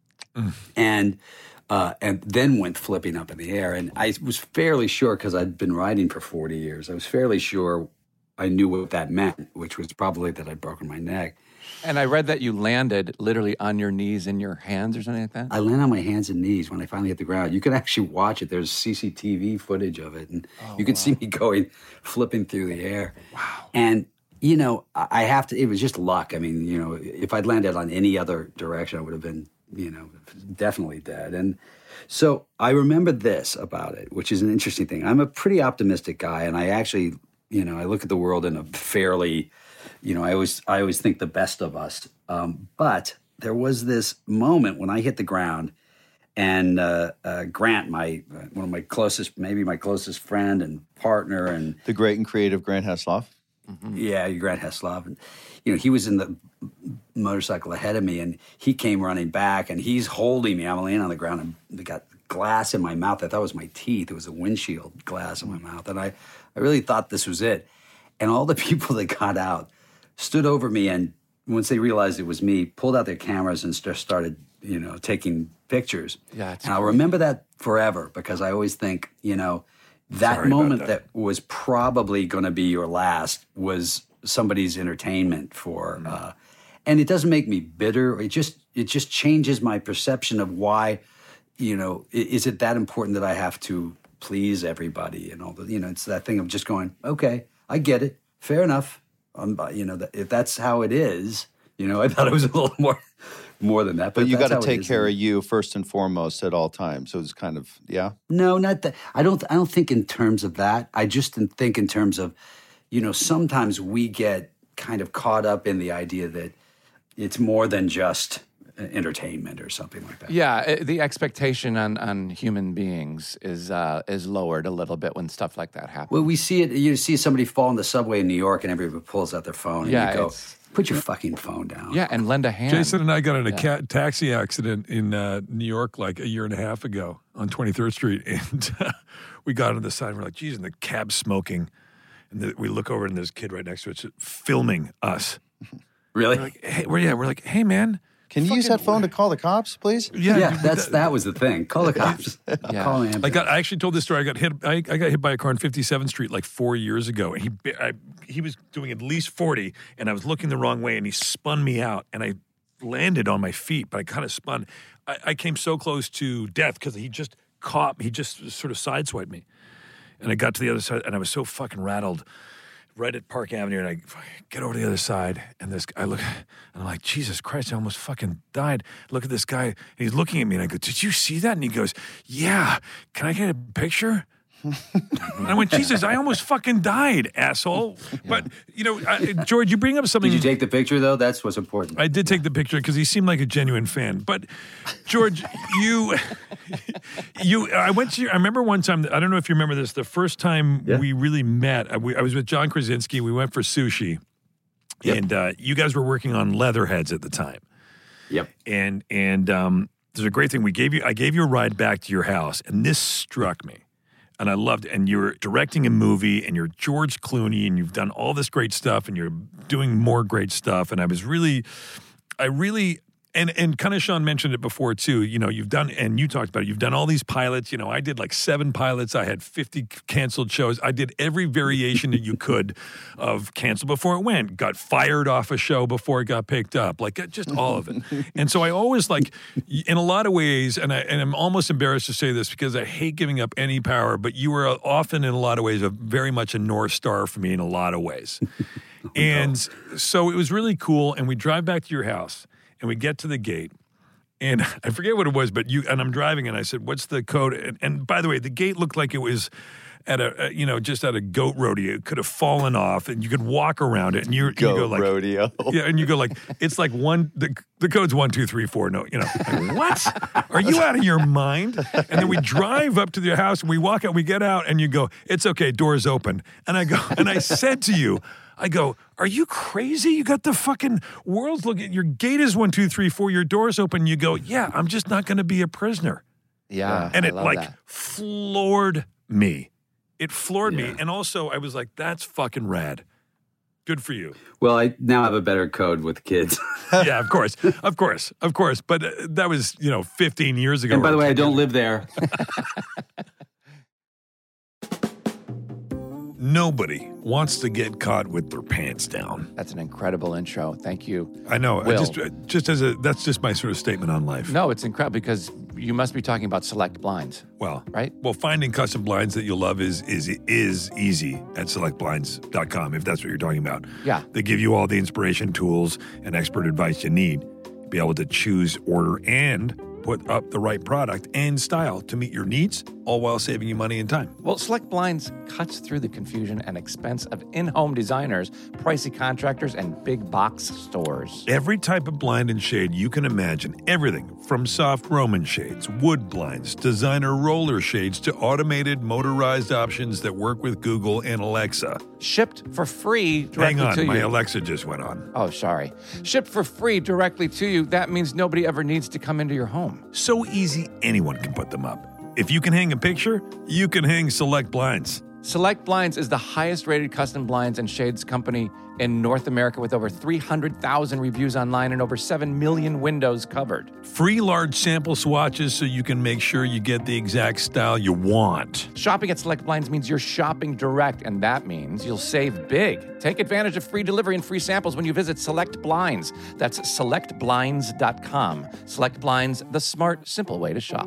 And uh, and then went flipping up in the air. And I was fairly sure, because I'd been riding for forty years, I was fairly sure I knew what that meant, which was probably that I'd broken my neck. And I read that you landed literally on your knees in your hands or something like that. I landed on my hands and knees when I finally hit the ground. You can actually watch it. There's C C T V footage of it. And you can see me going, flipping through the air. Wow. And, you know, I I have to, it was just luck. I mean, you know, if I'd landed on any other direction, I would have been, you know, definitely dead. And so I remember this about it, which is an interesting thing. I'm a pretty optimistic guy, and I actually, you know, I look at the world in a fairly, you know, I always, I always think the best of us. Um, but there was this moment when I hit the ground, and uh, uh, Grant, my uh, one of my closest, maybe my closest friend and partner, and the great and creative Grant Heslov. yeah, Grant Heslov, and you know, he was in the motorcycle ahead of me, and he came running back, and he's holding me. I'm laying on the ground, and they got glass in my mouth. I thought it was my teeth. It was a windshield glass in my mouth, and I, I really thought this was it. And all the people that got out stood over me, and once they realized it was me, pulled out their cameras and just started, you know, taking pictures. Yeah, it's and I'll remember that forever, because I always think, you know, that Sorry about moment that. that. was probably going to be your last was somebody's entertainment for, Mm-hmm. uh, and it doesn't make me bitter. It just it just changes my perception of why, you know, i- is it that important that I have to please everybody and all the, you know, it's that thing of just going, okay, I get it, fair enough. Um, but, you know, that, if that's how it is, you know, I thought it was a little more more than that. But, But you got that's to how it take is, care then- of you first and foremost at all times. So it's kind of, yeah. No, not that. I don't. I don't think in terms of that. I just think in terms of, you know, sometimes we get kind of caught up in the idea that it's more than just entertainment or something like that. Yeah, it, the expectation on, on human beings is uh, is lowered a little bit when stuff like that happens. Well, we see it. You see somebody fall in the subway in New York, and everybody pulls out their phone, and Yeah, you go, it's- "Put your fucking phone down." Yeah, and lend a hand. Jason and I got in a ca- taxi accident in uh, New York like a year and a half ago on twenty-third Street, and uh, we got on the side and we're like, geez, and the cab's smoking. And the, we look over and there's a kid right next to us filming us. Really? We're like, hey, we're, yeah, we're like, hey, man. Can you use that phone to call the cops, please? Yeah, yeah, dude, that's that was the thing. Call the cops. Yeah. Call an I ambulance. got. I actually told this story. I got hit. I, I got hit by a car on fifty-seventh Street like four years ago, and he I, he was doing at least forty, and I was looking the wrong way, and he spun me out, and I landed on my feet, but I kind of spun. I, I came so close to death because he just caught me. He just sort of sideswiped me, and I got to the other side, and I was so fucking rattled. Right at Park Avenue, and I get over to the other side, and this I look, and I'm like, Jesus Christ, I almost fucking died. Look at this guy, and he's looking at me, and I go, did you see that? And he goes, yeah, can I get a picture? And I went, Jesus, I almost fucking died, asshole. But, you know, I, George, you bring up something. Did you take the picture though? That's what's important. I did take the picture because he seemed like a genuine fan. But George, you, you, I went to. Your, I remember one time. I don't know if you remember this. The first time Yeah. we really met, I, we, I was with John Krasinski. We went for sushi, Yep. and uh, you guys were working on Leatherheads at the time. Yep. And and um, there's a great thing. We gave you. I gave you a ride back to your house, and this struck me. And I loved it. And you're directing a movie, and you're George Clooney, and you've done all this great stuff, and you're doing more great stuff. And I was really, I really, and and kind of Sean mentioned it before too. You know, you've done, and you talked about it. You've done all these pilots. You know, I did like seven pilots. I had fifty canceled shows. I did every variation that you could of cancel before it went. Got fired off a show before it got picked up. Like just all of it. And so I always like, in a lot of ways, and I and I'm almost embarrassed to say this because I hate giving up any power. But you were often, in a lot of ways, a very much a North Star for me in a lot of ways. And so it was really cool. And we drive back to your house. And we get to the gate, And I forget what it was, but you and I'm driving, and I said, "What's the code?" And, and by the way, the gate looked like it was at a, a you know just at a goat rodeo. It could have fallen off, and you could walk around it, and you're, Goat you go like rodeo. Yeah, and you go like it's like one the the code's one two three four. No, you know like, what? Are you out of your mind? And then we drive up to the house, and we walk out, we get out, and you go, "It's okay, doors open." And I go, and I said to you. I go, are you crazy? You got the fucking world's looking. Your gate is one, two, three, four. Your door's open. You go, yeah, I'm just not going to be a prisoner. Yeah. And I it love like that. floored me. It floored Yeah. me. And also I was like, that's fucking rad. Good for you. Well, I now have a better code with kids. Yeah, of course. Of course. Of course. But uh, that was, you know, fifteen years ago. And by or the way, I ten don't years live there. Nobody wants to get caught with their pants down. That's an incredible intro. Thank you. I know. I Will. just, uh, just as a, that's just my sort of statement on life. No, it's incredible because you must be talking about Select Blinds, Well, right? Well, finding custom blinds that you'll love is is is easy at select blinds dot com if that's what you're talking about. Yeah. They give you all the inspiration, tools, and expert advice you need to be able to choose, order, and put up the right product and style to meet your needs, all while saving you money and time. Well, Select Blinds cuts through the confusion and expense of in-home designers, pricey contractors, and big box stores. Every type of blind and shade you can imagine, everything from soft Roman shades, wood blinds, designer roller shades to automated motorized options that work with Google and Alexa. Shipped for free directly Hang on, to my you. Alexa just went on. Oh, sorry. Shipped for free directly to you. That means nobody ever needs to come into your home. So easy, anyone can put them up. If you can hang a picture, you can hang Select Blinds. Select Blinds is the highest rated custom blinds and shades company in North America with over three hundred thousand reviews online and over seven million windows covered. Free large sample swatches so you can make sure you get the exact style you want. Shopping at Select Blinds means you're shopping direct, and that means you'll save big. Take advantage of free delivery and free samples when you visit Select Blinds. That's select blinds dot com. Select Blinds, the smart, simple way to shop.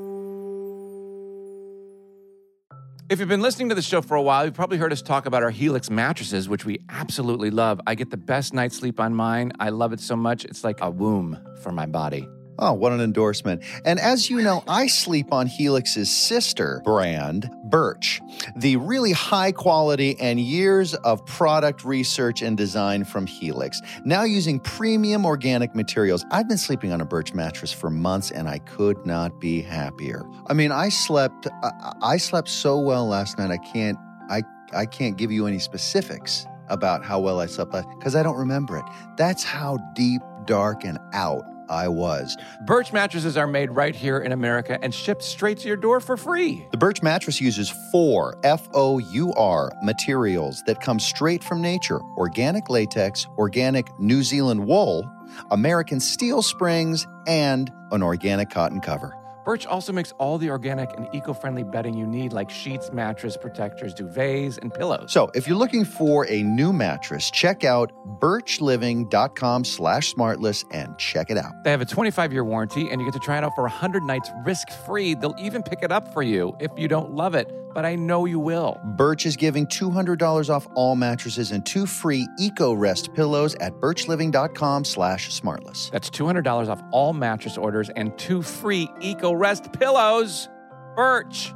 If you've been listening to the show for a while, you've probably heard us talk about our Helix mattresses, which we absolutely love. I get the best night's sleep on mine. I love it so much. It's like a womb for my body. Oh, what an endorsement. And as you know, I sleep on Helix's sister brand, Birch, the really high quality and years of product research and design from Helix. Now using premium organic materials. I've been sleeping on a Birch mattress for months and I could not be happier. I mean, I slept I, I slept so well last night. I can't I I can't give you any specifics about how well I slept last because I don't remember it. That's how deep, dark, and out I was. Birch mattresses are made right here in America and shipped straight to your door for free. The Birch mattress uses four F O U R materials that come straight from nature: organic latex, organic New Zealand wool, American steel springs, and an organic cotton cover. Birch also makes all the organic and eco-friendly bedding you need, like sheets, mattress protectors, duvets, and pillows. So if you're looking for a new mattress, check out birchliving.com slash smartless and check it out. They have a twenty-five year warranty, and you get to try it out for one hundred nights risk-free. They'll even pick it up for you if you don't love it, but I know you will. Birch is giving two hundred dollars off all mattresses and two free Eco-Rest pillows at birchliving.com slash smartless. That's two hundred dollars off all mattress orders and two free Eco-Rest pillows. Birch.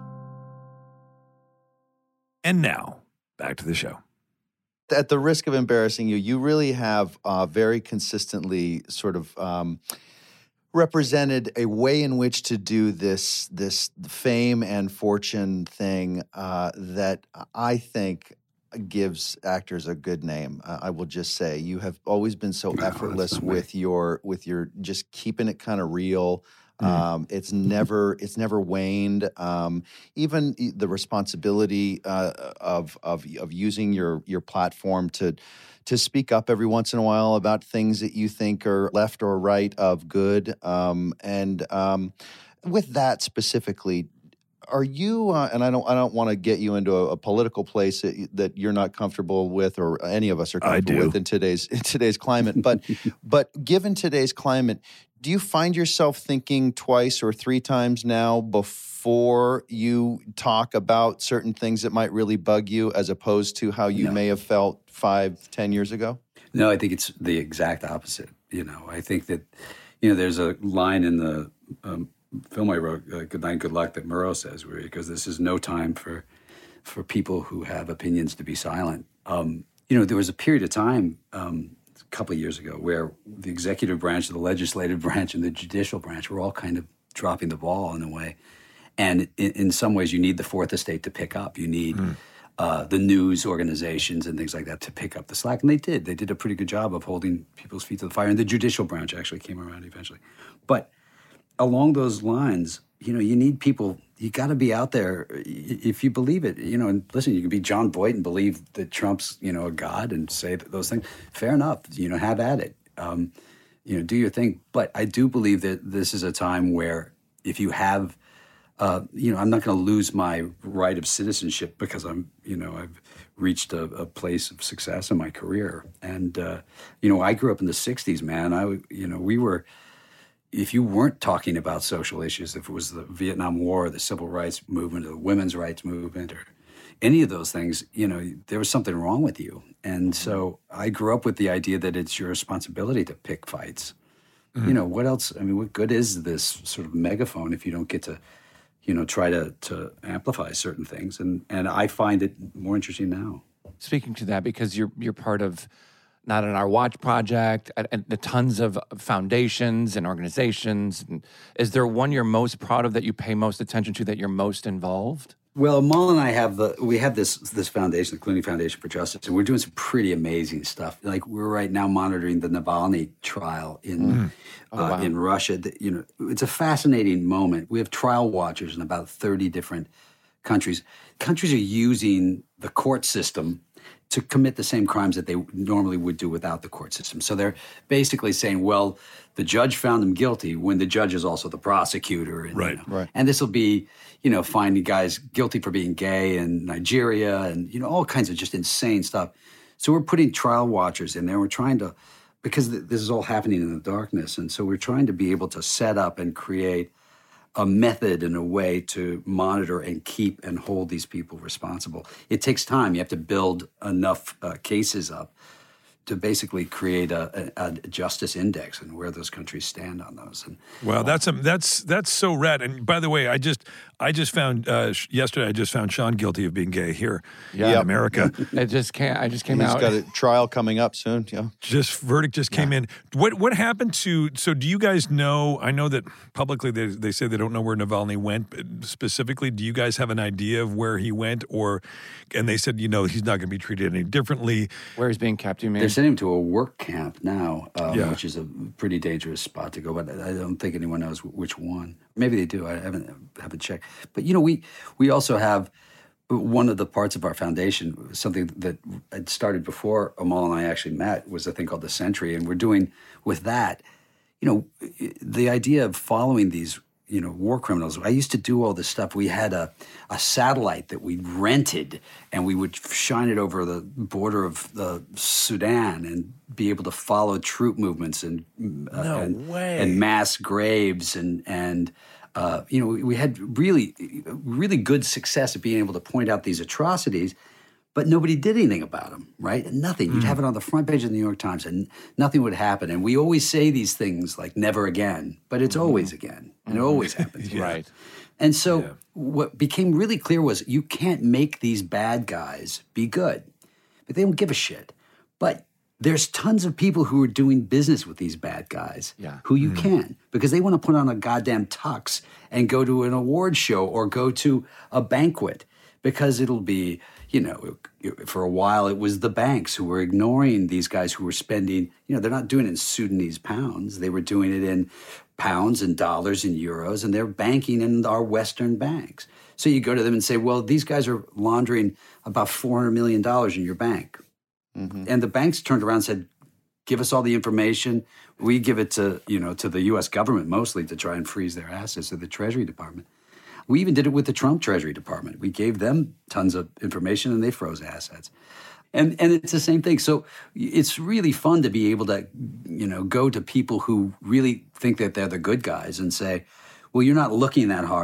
And now, back to the show. At the risk of embarrassing you, you really have uh, very consistently sort of um, represented a way in which to do this this fame and fortune thing uh, that I think gives actors a good name. Uh, I will just say you have always been so No, that's effortless not with your with your just keeping it kind of real. Um, it's never it's never waned. Um, even e- the responsibility uh, of of of using your your platform to to speak up every once in a while about things that you think are left or right of good. Um, and um, with that specifically, are you? Uh, and I don't I don't want to get you into a, a political place that, that you're not comfortable with, or any of us are I comfortable do. with in today's in today's climate. But but given today's climate, do you find yourself thinking twice or three times now before you talk about certain things that might really bug you, as opposed to how you No. may have felt five, ten years ago? No, I think it's the exact opposite. You know, I think that, you know, there's a line in the um, film I wrote, uh, Good Night, Good Luck, that Murrow says, where he goes, this is no time for for people who have opinions to be silent. Um, you know, there was a period of time um, a couple of years ago where the executive branch, the legislative branch, and the judicial branch were all kind of dropping the ball in a way. And in, in some ways, you need the fourth estate to pick up. You need mm. uh, the news organizations and things like that to pick up the slack. And they did. They did a pretty good job of holding people's feet to the fire. And the judicial branch actually came around eventually. But along those lines, you know, you need people, you got to be out there if you believe it. You know, and listen, you can be John Boyd and believe that Trump's, you know, a god and say those things. Fair enough. You know, have at it. Um, you know, do your thing. But I do believe that this is a time where if you have Uh, you know, I'm not going to lose my right of citizenship because I'm, you know, I've reached a, a place of success in my career. And, uh, you know, I grew up in the sixties, man. I, you know, we were, if you weren't talking about social issues, if it was the Vietnam War, or the civil rights movement, or the women's rights movement, or any of those things, you know, there was something wrong with you. And so I grew up with the idea that it's your responsibility to pick fights. Mm-hmm. You know, what else? I mean, what good is this sort of megaphone if you don't get to, you know, try to, to amplify certain things. And, and I find it more interesting now. Speaking to that, because you're you're part of Not on Our Watch project and, and the tons of foundations and organizations. And is there one you're most proud of that you pay most attention to, that you're most involved? Well, Amal and I have the we have this this foundation, the Clooney Foundation for Justice, and we're doing some pretty amazing stuff. Like we're right now monitoring the Navalny trial in mm. oh, uh, wow. in Russia. You know, it's a fascinating moment. We have trial watchers in about thirty different countries. Countries are using the court system to commit the same crimes that they normally would do without the court system. So they're basically saying, well, the judge found them guilty when the judge is also the prosecutor. And, right, you know, right. And this will be, you know, finding guys guilty for being gay in Nigeria and, you know, all kinds of just insane stuff. So we're putting trial watchers in there. We're trying to, because th- this is all happening in the darkness. And so we're trying to be able to set up and create a method and a way to monitor and keep and hold these people responsible. It takes time. You have to build enough uh, cases up to basically create a, a, a justice index and where those countries stand on those. And wow, that's a, that's that's so rad. And by the way, I just I just found uh, yesterday I just found Sean guilty of being gay here yeah. in America. It just can't. I just came He's out. got a trial coming up soon. Yeah, just verdict just came yeah. in. What what happened to? So do you guys know? I know that publicly they they say they don't know where Navalny went but specifically. Do you guys have an idea of where he went, or? And they said, you know, he's not going to be treated any differently. Where he's being kept, you mean? They're sending him to a work camp now, um, yeah. which is a pretty dangerous spot to go. But I don't think anyone knows which one. Maybe they do. I haven't haven't checked. But you know, we we also have one of the parts of our foundation, something that had started before Amal and I actually met, was a thing called the Sentry, and we're doing with that. You know, the idea of following these, you know, war criminals. I used to do all this stuff. We had a, a satellite that we rented, and we would shine it over the border of the Sudan and be able to follow troop movements and uh, no and, way. and mass graves and and uh, you know, we had really really good success at being able to point out these atrocities. But nobody did anything about them, right? Nothing. You'd have it on the front page of the New York Times, and nothing would happen. And we always say these things like "never again," but it's mm-hmm. always again, and it always happens, yeah. right? And so, yeah. what became really clear was you can't make these bad guys be good, but they don't give a shit. But there's tons of people who are doing business with these bad guys, yeah. who you mm-hmm. can, because they want to put on a goddamn tux and go to an award show or go to a banquet, because it'll be. You know, for a while it was the banks who were ignoring these guys who were spending, you know, they're not doing it in Sudanese pounds. They were doing it in pounds and dollars and euros, and they're banking in our Western banks. So you go to them and say, well, these guys are laundering about four hundred million dollars in your bank. Mm-hmm. And the banks turned around and said, give us all the information. We give it to, you know, to the U S government mostly to try and freeze their assets, to the Treasury Department. We even did it with the Trump Treasury Department. We gave them tons of information, and they froze assets. And and it's the same thing. So it's really fun to be able to, you know, go to people who really think that they're the good guys and say, well, you're not looking that hard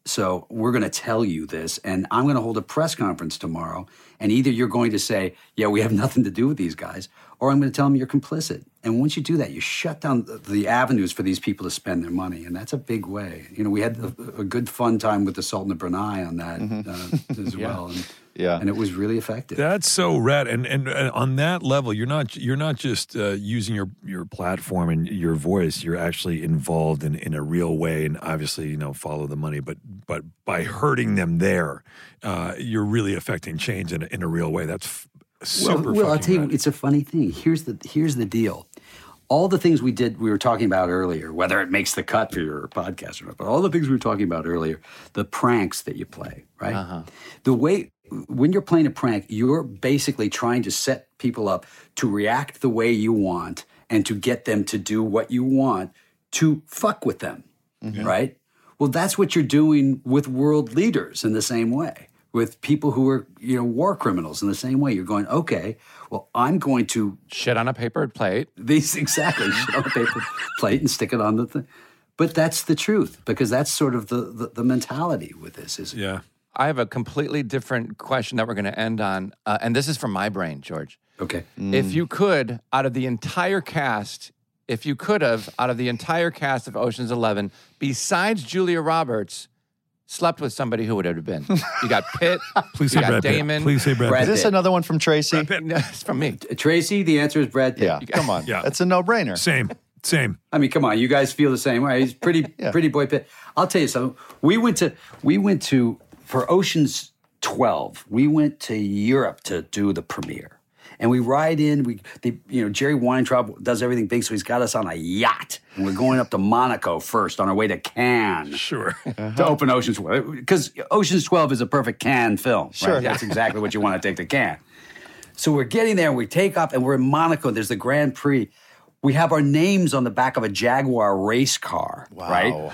So we're going to tell you this, and I'm going to hold a press conference tomorrow, and either you're going to say, yeah, we have nothing to do with these guys, or I'm going to tell them you're complicit. And once you do that, you shut down the, the avenues for these people to spend their money, and that's a big way. You know, we had a, a good fun time with the Sultan of Brunei on that uh, as Yeah. well. And, Yeah. and it was really effective. That's so rad, and, and and on that level, you're not you're not just uh, using your your platform and your voice. You're actually involved in, in a real way, and obviously, you know, follow the money. But but by hurting them there, uh, you're really affecting change in a, in a real way. That's f- super. Well, well I'll fucking tell you, rad. it's a funny thing. Here's the here's the deal. All the things we did, we were talking about earlier, whether it makes the cut for your podcast or not, but all the things we were talking about earlier, the pranks that you play, right? Uh-huh. The way, when you're playing a prank, you're basically trying to set people up to react the way you want and to get them to do what you want to fuck with them, right? Well, that's what you're doing with world leaders in the same way. With people who are, you know, war criminals in the same way. You're going, okay, well, I'm going to Shit on a paper plate. these exactly shit on a paper plate and stick it on the thing. But that's the truth, because that's sort of the the, the mentality with this. Is yeah. I have a completely different question that we're going to end on, uh, and this is from my brain, George. okay. If you could, out of the entire cast, if you could have, out of the entire cast of Ocean's Eleven, besides Julia Roberts, slept with somebody, who would it have been? You got Pitt. Please you say got Brad Pitt. Damon. Please say Brad, Brad Is Pitt. this Pitt. another one from Tracy? No, it's from me. Tracy, the answer is Brad Pitt. Yeah, come on. Yeah. That's a no-brainer. Same, same. I mean, come on, you guys feel the same way. He's pretty, Yeah. pretty boy Pitt. I'll tell you something. We went to, we went to for Ocean's twelve. We went to Europe to do the premiere, and we ride in. We, they, you know, Jerry Weintraub does everything big, so he's got us on a yacht, and we're going up to Monaco first on our way to Cannes Sure. to open Ocean's twelve, because Ocean's twelve is a perfect Cannes film. Right? Sure. That's exactly what you want to take to Cannes. So we're getting there, we take off, and we're in Monaco. There's the Grand Prix. We have our names on the back of a Jaguar race car, right?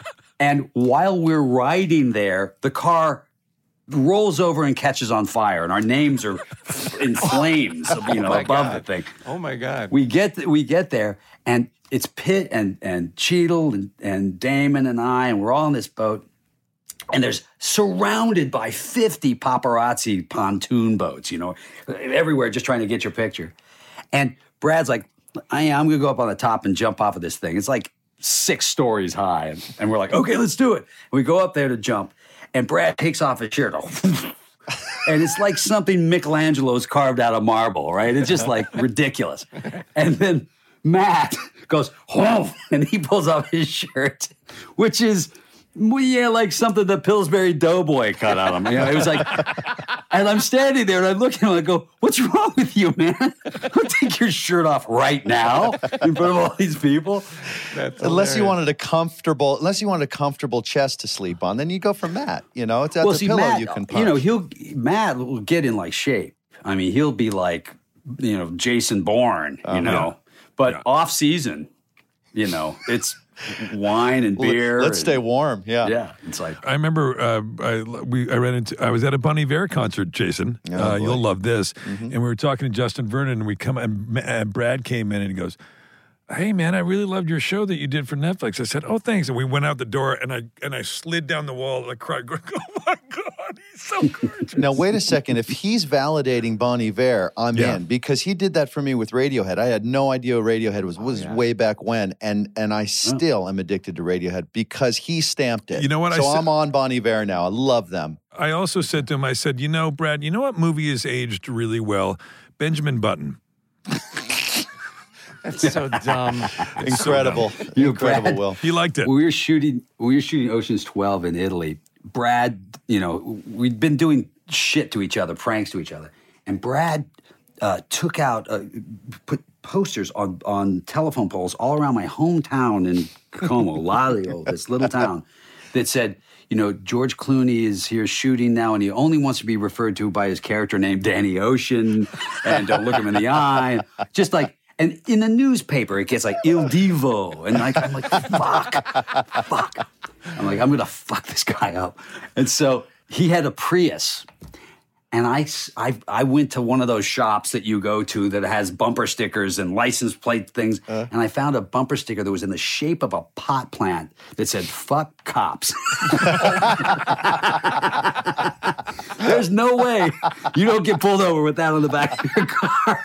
And while we're riding there, the car rolls over and catches on fire, and our names are in flames, you know, my above God. the thing. Oh, my God. We get th- we get there, and it's Pitt and and Cheadle and, and Damon and I, and we're all on this boat. And there's surrounded by fifty paparazzi pontoon boats, you know, everywhere, just trying to get your picture. And Brad's like, I, I'm going to go up on the top and jump off of this thing. It's like six stories high. And, and we're like, okay, let's do it. And we go up there to jump. And Brad takes off his shirt. And it's like something Michelangelo's carved out of marble, right? It's just like ridiculous. And then Matt goes, oh, and he pulls off his shirt, which is, well, yeah, like something the Pillsbury Doughboy cut out of him. You know, it was like, and I'm standing there and I look at him and I go, what's wrong with you, man? Don't take your shirt off right now in front of all these people. That's Unless you hilarious. wanted a comfortable, unless you wanted a comfortable chest to sleep on, then you go for Matt. You know, it's at Well, the see, pillow Matt, you can punch. you know, he'll, Matt will get in like shape. I mean, he'll be like, you know, Jason Bourne, you know, but Yeah. off season, you know, it's wine and Well, beer. Let's and- stay warm. Yeah. Yeah, it's like, I remember uh, I we I ran into I was at a Bon Iver concert, Jason. Oh, uh, boy. you'll love this. And we were talking to Justin Vernon, and we come and, and Brad came in and he goes, "Hey man, I really loved your show that you did for Netflix." I said, "Oh, thanks." And we went out the door, and I and I slid down the wall, and I cried, going, "Oh my God, he's so gorgeous." Now, wait a second. If he's validating Bon Iver, I'm Yeah. in, because he did that for me with Radiohead. I had no idea Radiohead was was yeah. way back when, and and I still am addicted to Radiohead because he stamped it. You know what I So said- I'm on Bon Iver now. I love them. I also said to him, I said, "You know, Brad, you know what movie has aged really well? Benjamin Button." That's so dumb. Incredible, You know, incredible. Brad- Will He liked it. we were shooting we were shooting Ocean's twelve in Italy. Brad, you know, we'd been doing shit to each other, pranks to each other. And Brad uh, took out, uh, put posters on, on telephone poles all around my hometown in Como, Lalio, this little town, that said, you know, George Clooney is here shooting now, and he only wants to be referred to by his character name, Danny Ocean, and don't look him in the eye. Just like, and in the newspaper, it gets like Il Divo. And like, I'm like, fuck, fuck. I'm like, I'm going to fuck this guy up. And so he had a Prius. And I, s- I, I went to one of those shops that you go to that has bumper stickers and license plate things. Uh. And I found a bumper sticker that was in the shape of a pot plant that said, fuck cops. There's no way you don't get pulled over with that on the back of your car.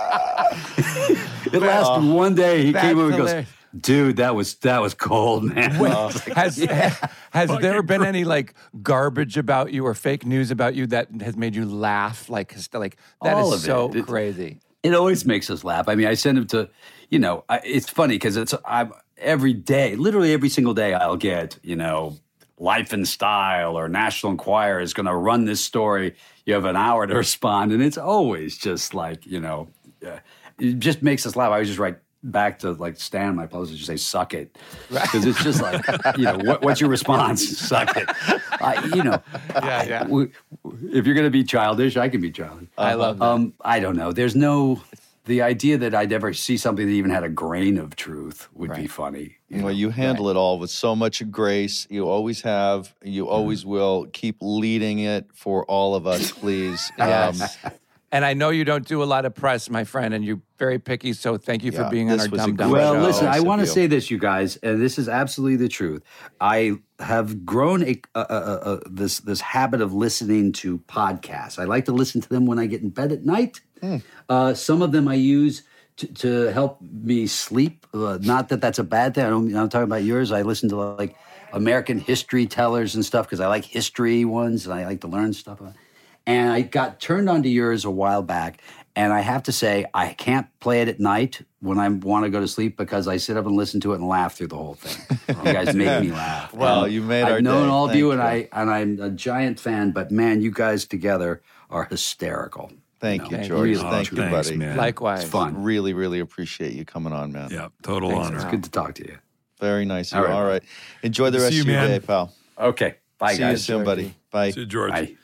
It lasted one day. He That's came over and goes, hilarious. dude, that was that was cold, man. Has has there been any like garbage about you or fake news about you that has made you laugh? Like, hist- like that All is of so it. It- crazy. It always makes us laugh. I mean, I send him to, you know, I, it's funny because it's I'm every day, literally every single day, I'll get, you know, Life and Style or National Enquirer is going to run this story. You have an hour to respond, and it's always just like, you know, uh, it just makes us laugh. I always just write back to like Stan, my publisher, just say "suck it," because it's just like, you know, what, what's your response? Suck it. I, you know, Yeah, yeah. w- if you're going to be childish, I can be childish. I love that. Um, I don't know. There's no the idea that I'd ever see something that even had a grain of truth would be Right. funny. Well, you handle it all with so much grace. You always have. You always will. Keep leading it for all of us, please. Um, Yes. And I know you don't do a lot of press, my friend, and you're very picky. So thank you for Yeah, being on this our was a Dumb Dumb great Well, show. listen, I Nice of want to you. say this, you guys, and this is absolutely the truth. I have grown a, a, a, a, this this habit of listening to podcasts. I like to listen to them when I get in bed at night. Uh, some of them I use to, to help me sleep. Uh, not that that's a bad thing. I don't, I'm talking about yours. I listen to like American history tellers and stuff because I like history ones and I like to learn stuff about. And I got turned onto yours a while back. And I have to say, I can't play it at night when I want to go to sleep because I sit up and listen to it and laugh through the whole thing. You guys make me laugh. Well, And you made I've our known day. all of you, and Thank I and I'm a giant fan. But man, you guys together are hysterical. Thank you, know, George. really Thank true. you, thanks, buddy. man. Likewise. It's fun. Really, really appreciate you coming on, man. Yeah, total Thanks, honor. Al. Good to talk to you. Very nice. of All you. right. All right. Enjoy the See rest you, of your man. day, pal. Okay, bye, See you guys. soon, buddy. Bye. See you, George. Bye.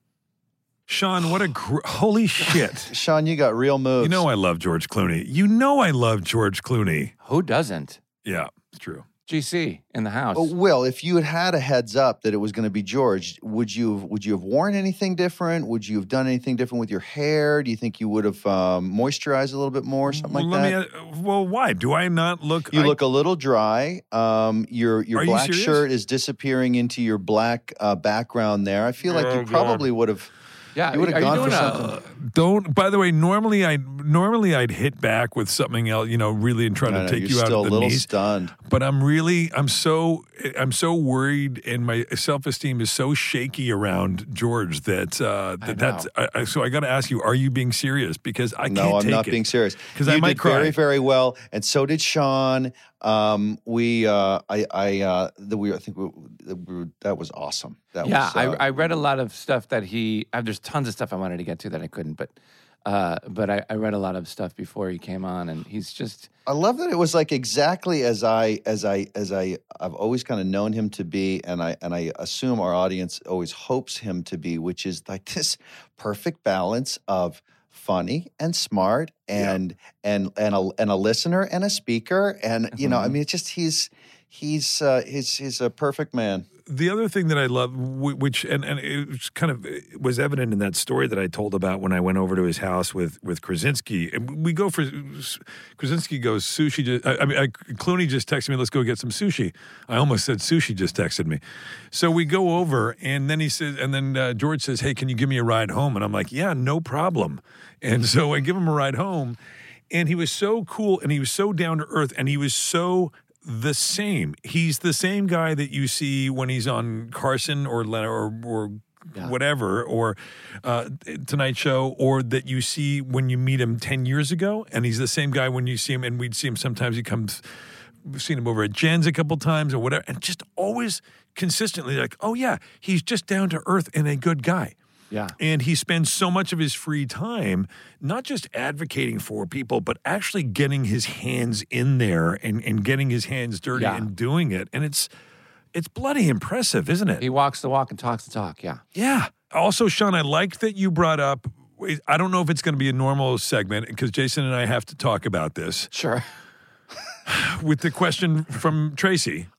Sean, what a gr- holy shit. Sean, you got real moves. You know I love George Clooney. You know I love George Clooney. Who doesn't? Yeah, it's true. G C in the house. Oh, Will, if you had had a heads up that it was going to be George, would you would you have worn anything different? Would you have done anything different with your hair? Do you think you would have um, moisturized a little bit more, something well, like let that? me. Uh, well, why do I not look? You I- look a little dry. Um, your your Are you black serious? shirt is disappearing into your black uh, background there. I feel like Oh, you God. probably would have. yeah, you would've are gone you for doing something. a, Don't. By the way, normally I normally I'd hit back with something else, you know, really and try No, to no, take you're you out still of a the little knees. stunned. But I'm really, I'm so, I'm so worried, and my self esteem is so shaky around George that uh, I that that's. I, I, so I got to ask you: are you being serious? Because I No, can't I'm take not it. being serious. because You I might did cry. very, very well, and so did Sean. Um, we, uh, I, I, uh, the, we, I think we, we, that was awesome. That yeah, was, uh, I, I read a lot of stuff that he. Uh, there's tons of stuff I wanted to get to that I couldn't, but uh, but I, I read a lot of stuff before he came on, and he's just I love that it was like exactly as I, as I, as I, I've always kind of known him to be, and I, and I assume our audience always hopes him to be, which is like this perfect balance of funny and smart and and and a and a listener and a speaker, and you know, I mean, it's just he's he's uh, he's he's a perfect man. The other thing that I love, wh- which and, and it was kind of it was evident in that story that I told about when I went over to his house with with Krasinski. And we go for Krasinski goes sushi. Just, I, I mean, I, Clooney just texted me, "Let's go get some sushi." I almost said sushi just texted me. So we go over, and then he says, and then uh, George says, "Hey, can you give me a ride home?" And I'm like, "Yeah, no problem." And so I give him a ride home, and he was so cool, and he was so down to earth, and he was so the same. He's the same guy that you see when he's on Carson or Len- or, or whatever, or uh, Tonight Show, or that you see when you meet him ten years ago. And he's the same guy when you see him, and we'd see him sometimes. He comes, we've seen him over at Jen's a couple times or whatever, and just always consistently like, oh yeah, he's just down to earth and a good guy. yeah. And he spends so much of his free time not just advocating for people, but actually getting his hands in there and, and getting his hands dirty Yeah. and doing it. And it's it's bloody impressive, isn't it? He walks the walk and talks the talk. Yeah. Yeah. Also, Sean, I like that you brought up, I don't know if it's going to be a normal segment because Jason and I have to talk about this Sure. with the question from Tracy.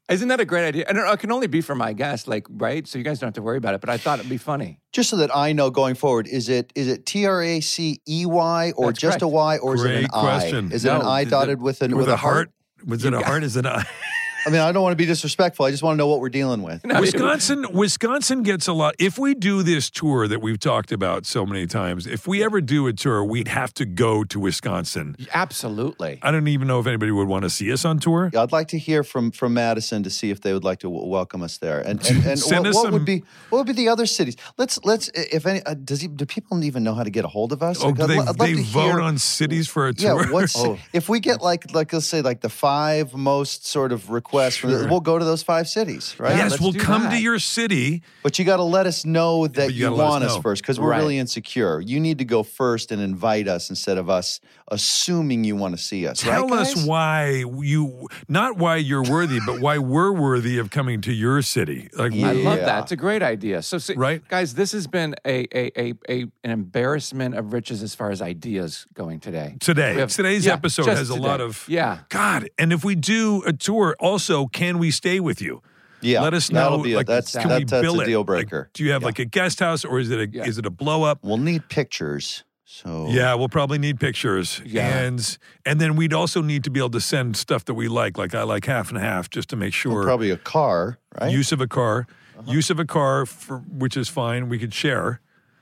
Isn't that a great idea? And it can only be for my guests, like, right? So you guys don't have to worry about it. But I thought it'd be funny. Just so that I know going forward, is it is it T R A C E Y or That's just correct. a Y or is it Great an question. I? Is it No, an I the- dotted with an With, with, a heart? Was it You a got- heart? Is it a I mean, I don't want to be disrespectful. I just want to know what we're dealing with. No, Wisconsin, Wisconsin gets a lot. If we do this tour that we've talked about so many times, if we ever do a tour, we'd have to go to Wisconsin. Absolutely. I don't even know if anybody would want to see us on tour. I'd like to hear from from Madison to see if they would like to w- welcome us there. And and, and Send what, us what some- would be what would be the other cities? Let's let's if any uh, does he, do people even know how to get a hold of us? Oh, Like, do I'd they, lo- I'd love they to vote hear- on cities for a Yeah, tour? what's if we get like like let's say like the five most sort of requests, from the, Sure. we'll go to those five cities, right? yes, let's we'll do come that. to your city. But you got to let us know that But you you, gotta let us want us, know. first because we're Right. really insecure. You need to go first and invite us instead of us assuming you want to see us. Tell right, us guys? why you, not why you're worthy, but why we're worthy of coming to your city. Like, Yeah. I love Yeah. that. It's a great idea. So, see, Right. guys, this has been a, a, a, a an embarrassment of riches as far as ideas going today. today, We have- today's yeah, episode just has a today. lot of Yeah. God. And if we do a tour, also, can we stay with you? Yeah, Let us know. That'll be a, like, that's can that, we that's bill a it? deal Like, breaker. do you have like a guest house, or is it a Yeah. is it a blow up? We'll need pictures. So Yeah, we'll probably need pictures. Yeah. And and then we'd also need to be able to send stuff that we like. Like I like half and half just to make sure. probably a car, right? Use of a car. Use of a car, for, which is fine. We could share.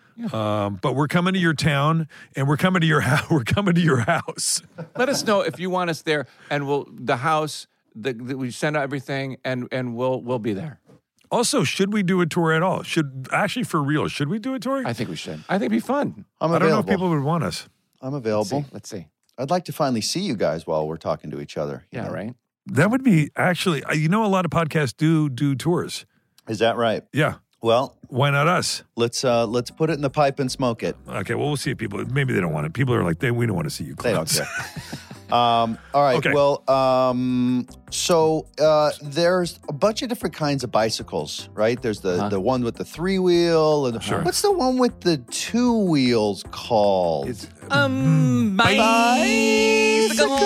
Um, but we're coming to your town, and we're coming to your house. We're coming to your house. Let us know if you want us there, and we'll the house. The, the, we send out everything, and and we'll we'll be there. Also, should we do a tour at all? Should actually, for real, should we do a tour? I think we should. I think it'd be fun. I'm I don't know available. if people would want us. I'm Let's available. see. Let's see. I'd like to finally see you guys while we're talking to each other. you Yeah. know? Right. That would be actually. uh, You know, a lot of podcasts do do tours. Is that right? Yeah. Well, Why not us? let's uh let's put it in the pipe and smoke it. Okay. Well, we'll see if people. Maybe they don't want it. People are like, they. We don't want to see you. They don't clowns. care. Um, all right. Okay. Well, um, so uh, there's a bunch of different kinds of bicycles, right? There's the, Uh-huh. the one with the three wheel, and Sure. what's the one with the two wheels called? It's, Um, bicycle.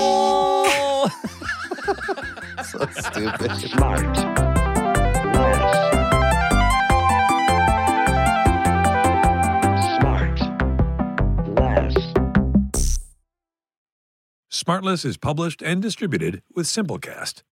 so stupid. Smart. Less. Smart. Less. Smartless is published and distributed with Simplecast.